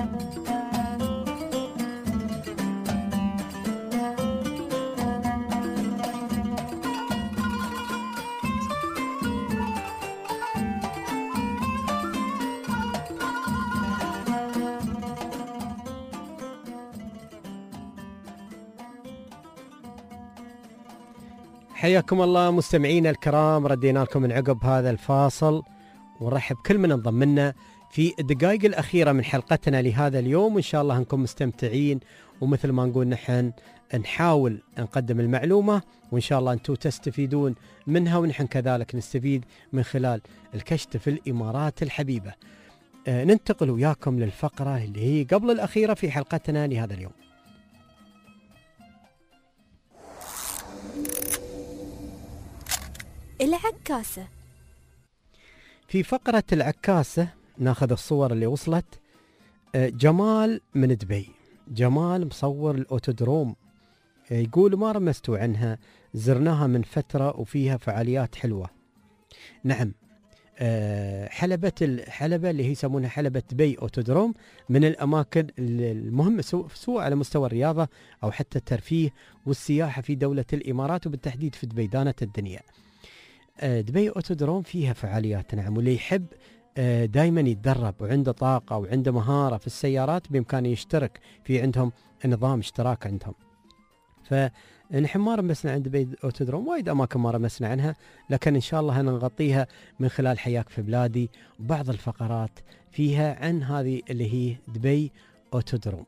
حياكم الله مستمعينا الكرام، ردينا لكم من عقب هذا الفاصل ونرحب كل من انضم لنا في الدقائق الأخيرة من حلقتنا لهذا اليوم، وإن شاء الله أنكم مستمتعين. ومثل ما نقول نحن نحاول نقدم المعلومة وإن شاء الله أنتم تستفيدون منها، ونحن كذلك نستفيد من خلال الكشف في الإمارات الحبيبة. ننتقل وياكم للفقرة اللي هي قبل الأخيرة في حلقتنا لهذا اليوم. العكاسة. في فقرة العكاسة ناخذ الصور اللي وصلت. جمال من دبي، جمال مصور الأوتودروم، يقول ما رمستوا عنها، زرناها من فترة وفيها فعاليات حلوة. نعم، حلبة اللي هي يسمونها حلبة دبي أوتودروم من الأماكن المهمة سواء على مستوى الرياضة أو حتى الترفيه والسياحة في دولة الإمارات، وبالتحديد في دبي دانة الدنيا. دبي أوتودروم فيها فعاليات. نعم، واللي يحب دائما يتدرب وعنده طاقة وعنده مهارة في السيارات بإمكانه يشترك في عندهم نظام اشتراك عندهم. فنحن ما رمسنا عند دبي أوتودروم، وايد أماكن ما رمسنا عنها، لكن إن شاء الله هنغطيها من خلال حياك في بلادي وبعض الفقرات فيها عن هذه اللي هي دبي أوتودروم.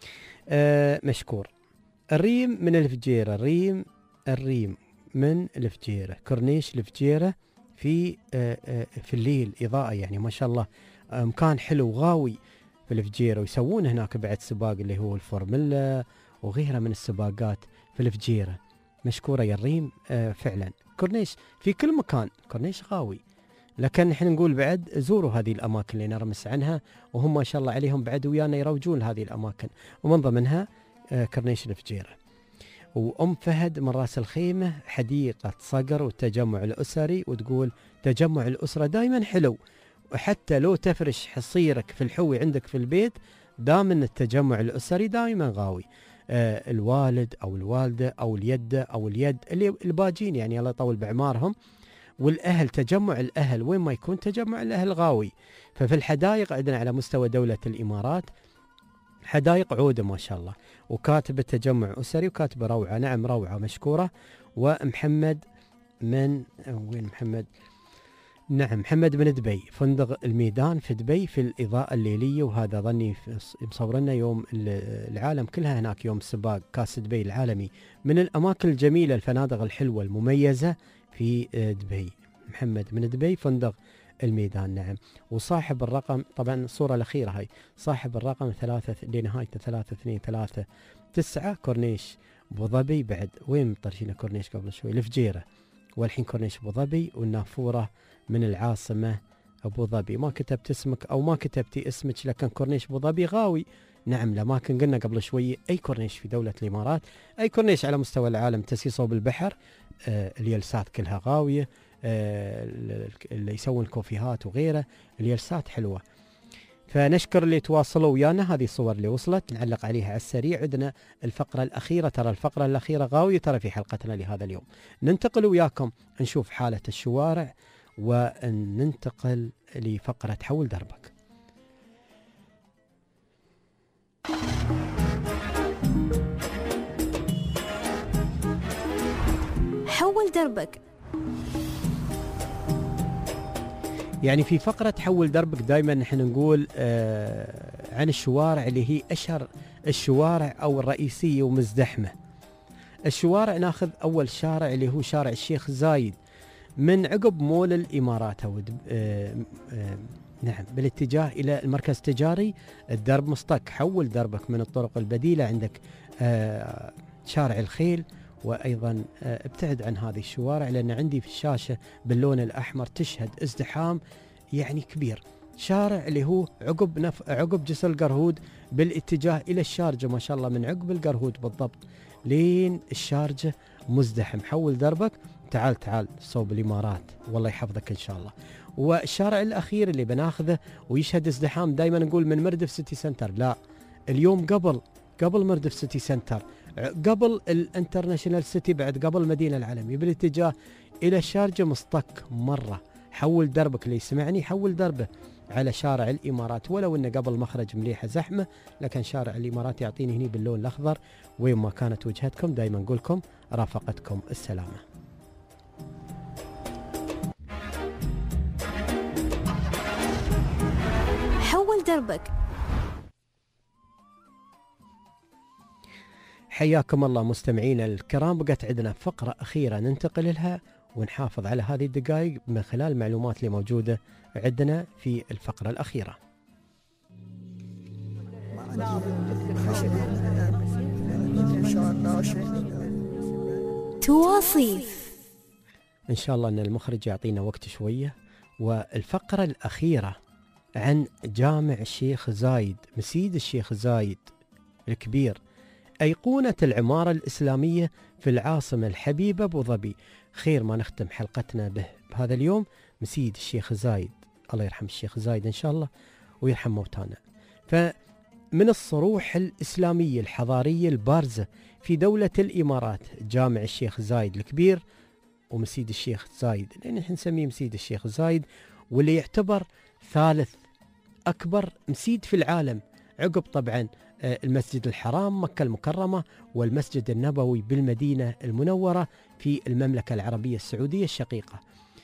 مشكور. الريم من الفجيرة، الريم من الفجيرة، كورنيش الفجيرة في الليل إضاءة، يعني ما شاء الله مكان حلو غاوي في الفجيرة، ويسوون هناك بعد سباق اللي هو الفورمولا وغيرها من السباقات في الفجيرة. مشكورة يا الريم. فعلا كورنيش في كل مكان، كورنيش غاوي، لكن نحن نقول بعد زوروا هذه الأماكن اللي نرمس عنها، وهم ما شاء الله عليهم بعد ويانا يروجون هذه الأماكن، ومن ضمنها كورنيش الفجيرة. وأم فهد من راس الخيمة، حديقة صقر والتجمع الأسري، وتقول تجمع الأسرة دائما حلو، وحتى لو تفرش حصيرك في الحوي عندك في البيت دام ان التجمع الأسري دائما غاوي. الوالد أو الوالدة أو اليدة أو اليد اللي الباجين، يعني الله يطول بعمارهم، والأهل، تجمع الأهل وين ما يكون تجمع الأهل غاوي. ففي الحدائق عندنا على مستوى دولة الإمارات حدائق عودة ما شاء الله، وكاتبة تجمع أسري وكاتبة روعة. نعم روعة، مشكورة. ومحمد من وين محمد؟ نعم محمد من دبي، فندق الميدان في دبي في الإضاءة الليلية، وهذا ظني مصورنا يوم العالم كلها هناك، يوم سباق كاس دبي العالمي. من الأماكن الجميلة، الفنادق الحلوة المميزة في دبي. محمد من دبي، فندق الميدان. نعم. وصاحب الرقم طبعا الصورة الأخيرة هاي صاحب الرقم 3 لنهايته 3239 كورنيش أبو ظبي. بعد وين مطرشين كورنيش قبل شوي؟ الفجيرة، والحين كورنيش أبو ظبي والنافورة من العاصمة أبو ظبي. ما كتبت اسمك أو ما كتبتي اسمك لكن كورنيش أبو ظبي غاوي. نعم الأماكن قلنا قبل شوي أي كورنيش في دولة الإمارات، أي كورنيش على مستوى العالم تسيسه بالبحر، اليلسات كلها غاوية، اللي يسوون كوفيهات وغيره، اليلسات حلوة. فنشكر اللي تواصلوا ويانا. هذه الصور اللي وصلت نعلق عليها على السريع. عندنا الفقرة الأخيرة، ترى الفقرة الأخيرة غاوية ترى في حلقتنا لهذا اليوم. ننتقل وياكم نشوف حالة الشوارع وننتقل لفقرة حول دربك. حول دربك. يعني في فقرة حول دربك دائما نحن نقول عن الشوارع اللي هي أشهر الشوارع أو الرئيسية ومزدحمة. الشوارع ناخذ أول شارع اللي هو شارع الشيخ زايد من عقب مول الإمارات نعم بالاتجاه إلى المركز التجاري. الدرب مصطك، حول دربك من الطرق البديلة. عندك شارع الخيل، وأيضا ابتعد عن هذه الشوارع لأن عندي في الشاشة باللون الأحمر تشهد ازدحام يعني كبير. شارع اللي هو عقب جسر القرهود بالاتجاه إلى الشارجة، ما شاء الله من عقب القرهود بالضبط لين الشارجة مزدحم. حول دربك، تعال صوب الإمارات والله يحفظك إن شاء الله. والشارع الأخير اللي بناخذه ويشهد ازدحام دائما نقول من مردف سيتي سنتر، لا اليوم قبل مردف سيتي سنتر، قبل الانترناشنال سيتي، بعد قبل المدينة العالمية بالاتجاه إلى الشارجة مصطك مرة. حول دربك اللي يسمعني حول دربه على شارع الإمارات، ولو إنه قبل مخرج مليحة زحمة لكن شارع الإمارات يعطيني هني باللون الأخضر. وين ما كانت وجهتكم دائما نقولكم رافقتكم السلامة. حول دربك. حياكم الله مستمعينا الكرام. بقت عندنا فقرة أخيرة ننتقل لها ونحافظ على هذه الدقائق من خلال المعلومات اللي موجودة عندنا في الفقرة الأخيرة. تواصيف. إن شاء الله أن المخرج يعطينا وقت شوية. والفقرة الأخيرة عن جامع الشيخ زايد، مسجد الشيخ زايد الكبير، أيقونة العمارة الإسلامية في العاصمة الحبيبة أبو ظبي. خير ما نختم حلقتنا به بهذا اليوم مسجد الشيخ زايد، الله يرحم الشيخ زايد إن شاء الله ويرحم موتانا. فمن الصروح الإسلامية الحضارية البارزة في دولة الإمارات جامع الشيخ زايد الكبير ومسجد الشيخ زايد، لأن نحن نسميه مسجد الشيخ زايد، واللي يعتبر ثالث أكبر مسجد في العالم عقب طبعا المسجد الحرام مكة المكرمة والمسجد النبوي بالمدينة المنورة في المملكة العربية السعودية الشقيقة.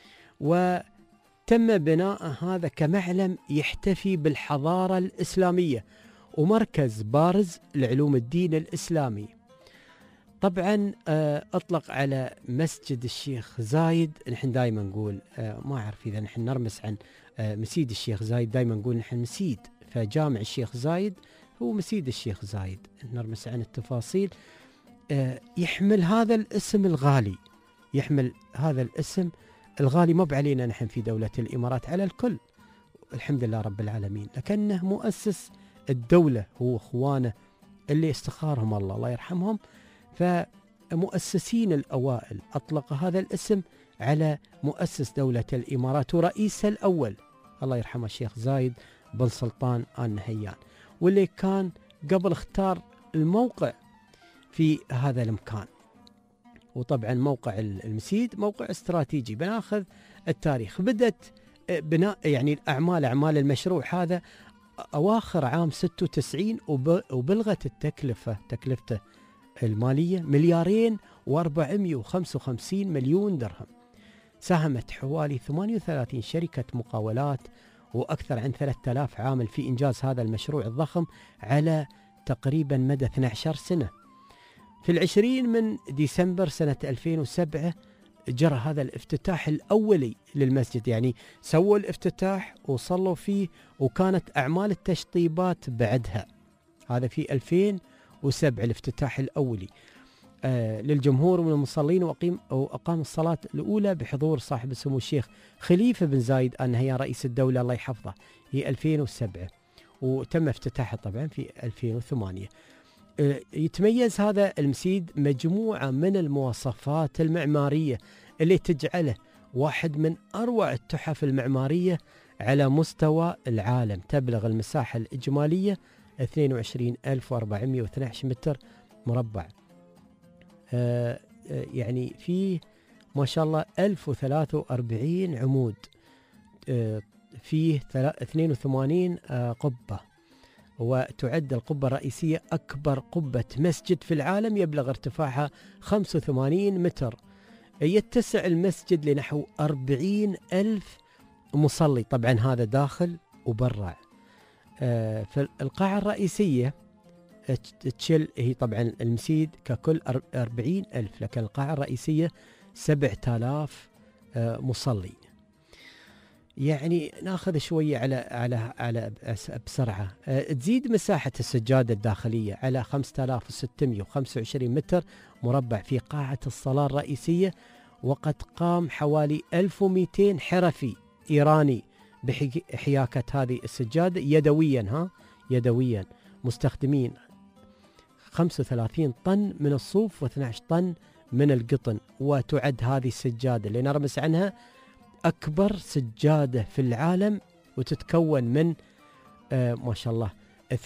وتم بناء هذا كمعلم يحتفي بالحضارة الإسلامية ومركز بارز لعلوم الدين الإسلامي. طبعا أطلق على مسجد الشيخ زايد، نحن دائما نقول ما أعرف إذا نحن نرمس عن مسجد الشيخ زايد دائما نقول نحن مسجد، فجامع الشيخ زايد هو مسجد الشيخ زايد. نرمس عن التفاصيل. يحمل هذا الاسم الغالي، يحمل هذا الاسم الغالي ما بعلينا نحن في دولة الإمارات، على الكل الحمد لله رب العالمين، لكنه مؤسس الدولة هو أخوانه اللي استخارهم الله يرحمهم. فمؤسسين الأوائل أطلق هذا الاسم على مؤسس دولة الإمارات ورئيسه الأول الله يرحمه الشيخ زايد بن سلطان آل نهيان، واللي كان قبل اختار الموقع في هذا المكان. وطبعا موقع المسجد موقع استراتيجي. بناخذ التاريخ. بدأت بناء يعني أعمال المشروع هذا أواخر عام 96 وبلغت تكلفته المالية 2,455 مليون درهم. ساهمت حوالي 38 شركة مقاولات وأكثر عن 3000 عامل في إنجاز هذا المشروع الضخم على تقريبا مدى 12 سنة. في 20 من ديسمبر سنة 2007 جرى هذا الافتتاح الأولي للمسجد، يعني سووا الافتتاح وصلوا فيه وكانت أعمال التشطيبات بعدها. هذا في 2007 الافتتاح الأولي للجمهور والمصلين، وأقام الصلاة الأولى بحضور صاحب السمو الشيخ خليفة بن زايد آل نهيان رئيس الدولة الله يحفظه. هي 2007 وتم افتتاحه طبعا في 2008. يتميز هذا المسجد مجموعة من المواصفات المعمارية اللي تجعله واحد من أروع التحف المعمارية على مستوى العالم. تبلغ المساحة الإجمالية 22,412 متر مربع. يعني فيه ما شاء الله 1043 عمود، فيه 82 قبة، وتعد القبة الرئيسية أكبر قبة مسجد في العالم، يبلغ ارتفاعها 85 متر. يتسع المسجد لنحو 40,000 مصلي، طبعا هذا داخل وبرع. فالقاعة الرئيسية تشل، هي طبعا المسجد ككل 40,000، لكن القاعة الرئيسية 7,000 مصلي. يعني ناخذ شوية على بسرعة. تزيد مساحة السجادة الداخلية على 5,625 متر مربع في قاعة الصلاة الرئيسية، وقد قام حوالي 1200 حرفي إيراني بحياكة هذه السجادة يدويا مستخدمين 35 طن من الصوف و12 طن من القطن. وتعد هذه السجادة اللي نرمس عنها أكبر سجادة في العالم، وتتكون من ما شاء الله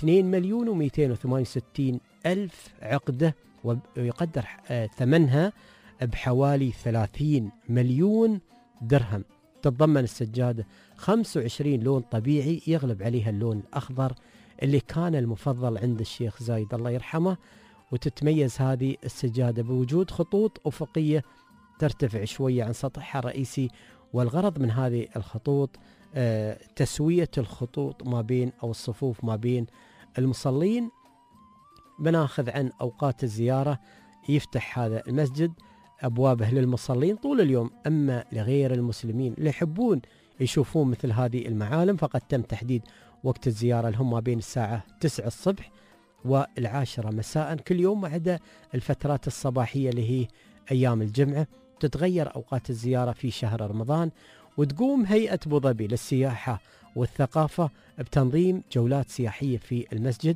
2,268,000 عقدة، ويقدر ثمنها بحوالي 30 مليون درهم. تتضمن السجادة 25 لون طبيعي يغلب عليها اللون الأخضر اللي كان المفضل عند الشيخ زايد الله يرحمه. وتتميز هذه السجادة بوجود خطوط أفقية ترتفع شوية عن سطحها الرئيسي، والغرض من هذه الخطوط تسوية الخطوط ما بين أو الصفوف ما بين المصلين. بناخذ عن أوقات الزيارة. يفتح هذا المسجد أبوابه للمصلين طول اليوم، أما لغير المسلمين اللي يحبون يشوفون مثل هذه المعالم فقد تم تحديد وقت الزيارة لهم ما بين الساعة 9 الصبح و10 مساء كل يوم، ما عدا الفترات الصباحية اللي هي أيام الجمعة. تتغير أوقات الزيارة في شهر رمضان. وتقوم هيئة أبو ظبي للسياحة والثقافة بتنظيم جولات سياحية في المسجد.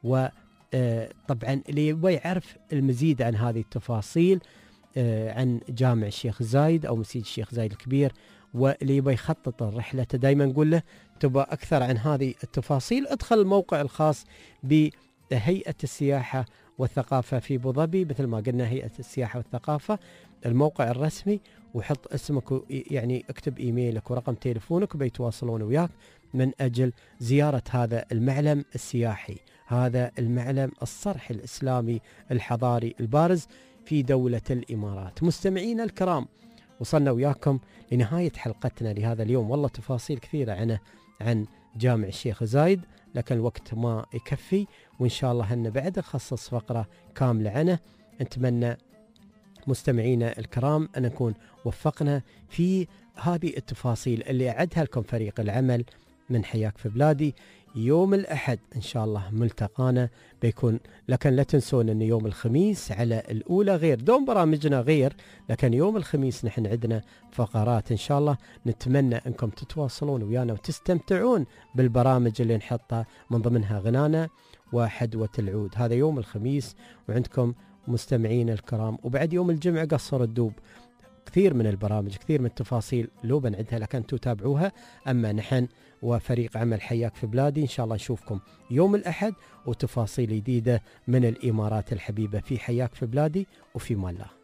وطبعا اللي يبغى يعرف المزيد عن هذه التفاصيل عن جامع الشيخ زايد أو مسجد الشيخ زايد الكبير، واللي يبغى يخطط الرحلة دائما نقول له تبغى أكثر عن هذه التفاصيل، ادخل الموقع الخاص بهيئة السياحة والثقافة في أبو ظبي، مثل ما قلنا هيئة السياحة والثقافة، الموقع الرسمي، وحط اسمك يعني اكتب ايميلك ورقم تليفونك وبيتواصلون وياك من أجل زيارة هذا المعلم السياحي، هذا المعلم الصرح الإسلامي الحضاري البارز في دولة الإمارات. مستمعين الكرام، وصلنا وياكم لنهاية حلقتنا لهذا اليوم. والله تفاصيل كثيرة عن جامع الشيخ زايد، لكن الوقت ما يكفي، وإن شاء الله أن بعد نخصص فقرة كاملة عنه. نتمنى مستمعينا الكرام أن نكون وفقنا في هذه التفاصيل اللي أعدها لكم فريق العمل من حياك في بلادي. يوم الأحد إن شاء الله ملتقانا بيكون، لكن لا تنسون أن يوم الخميس على الأولى غير، دوم برامجنا غير، لكن يوم الخميس نحن عندنا فقرات إن شاء الله. نتمنى أنكم تتواصلون ويانا وتستمتعون بالبرامج اللي نحطها، من ضمنها غنانا وحدوة العود. هذا يوم الخميس، وعندكم مستمعين الكرام، وبعد يوم الجمعة قصر الدوب. كثير من البرامج، كثير من التفاصيل لو بنعدها لكن أنتم تتابعوها. أما نحن وفريق عمل حياك في بلادي إن شاء الله نشوفكم يوم الأحد وتفاصيل جديدة من الإمارات الحبيبة في حياك في بلادي، وفي مان الله.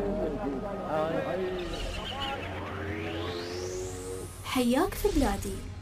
حياك في بلادي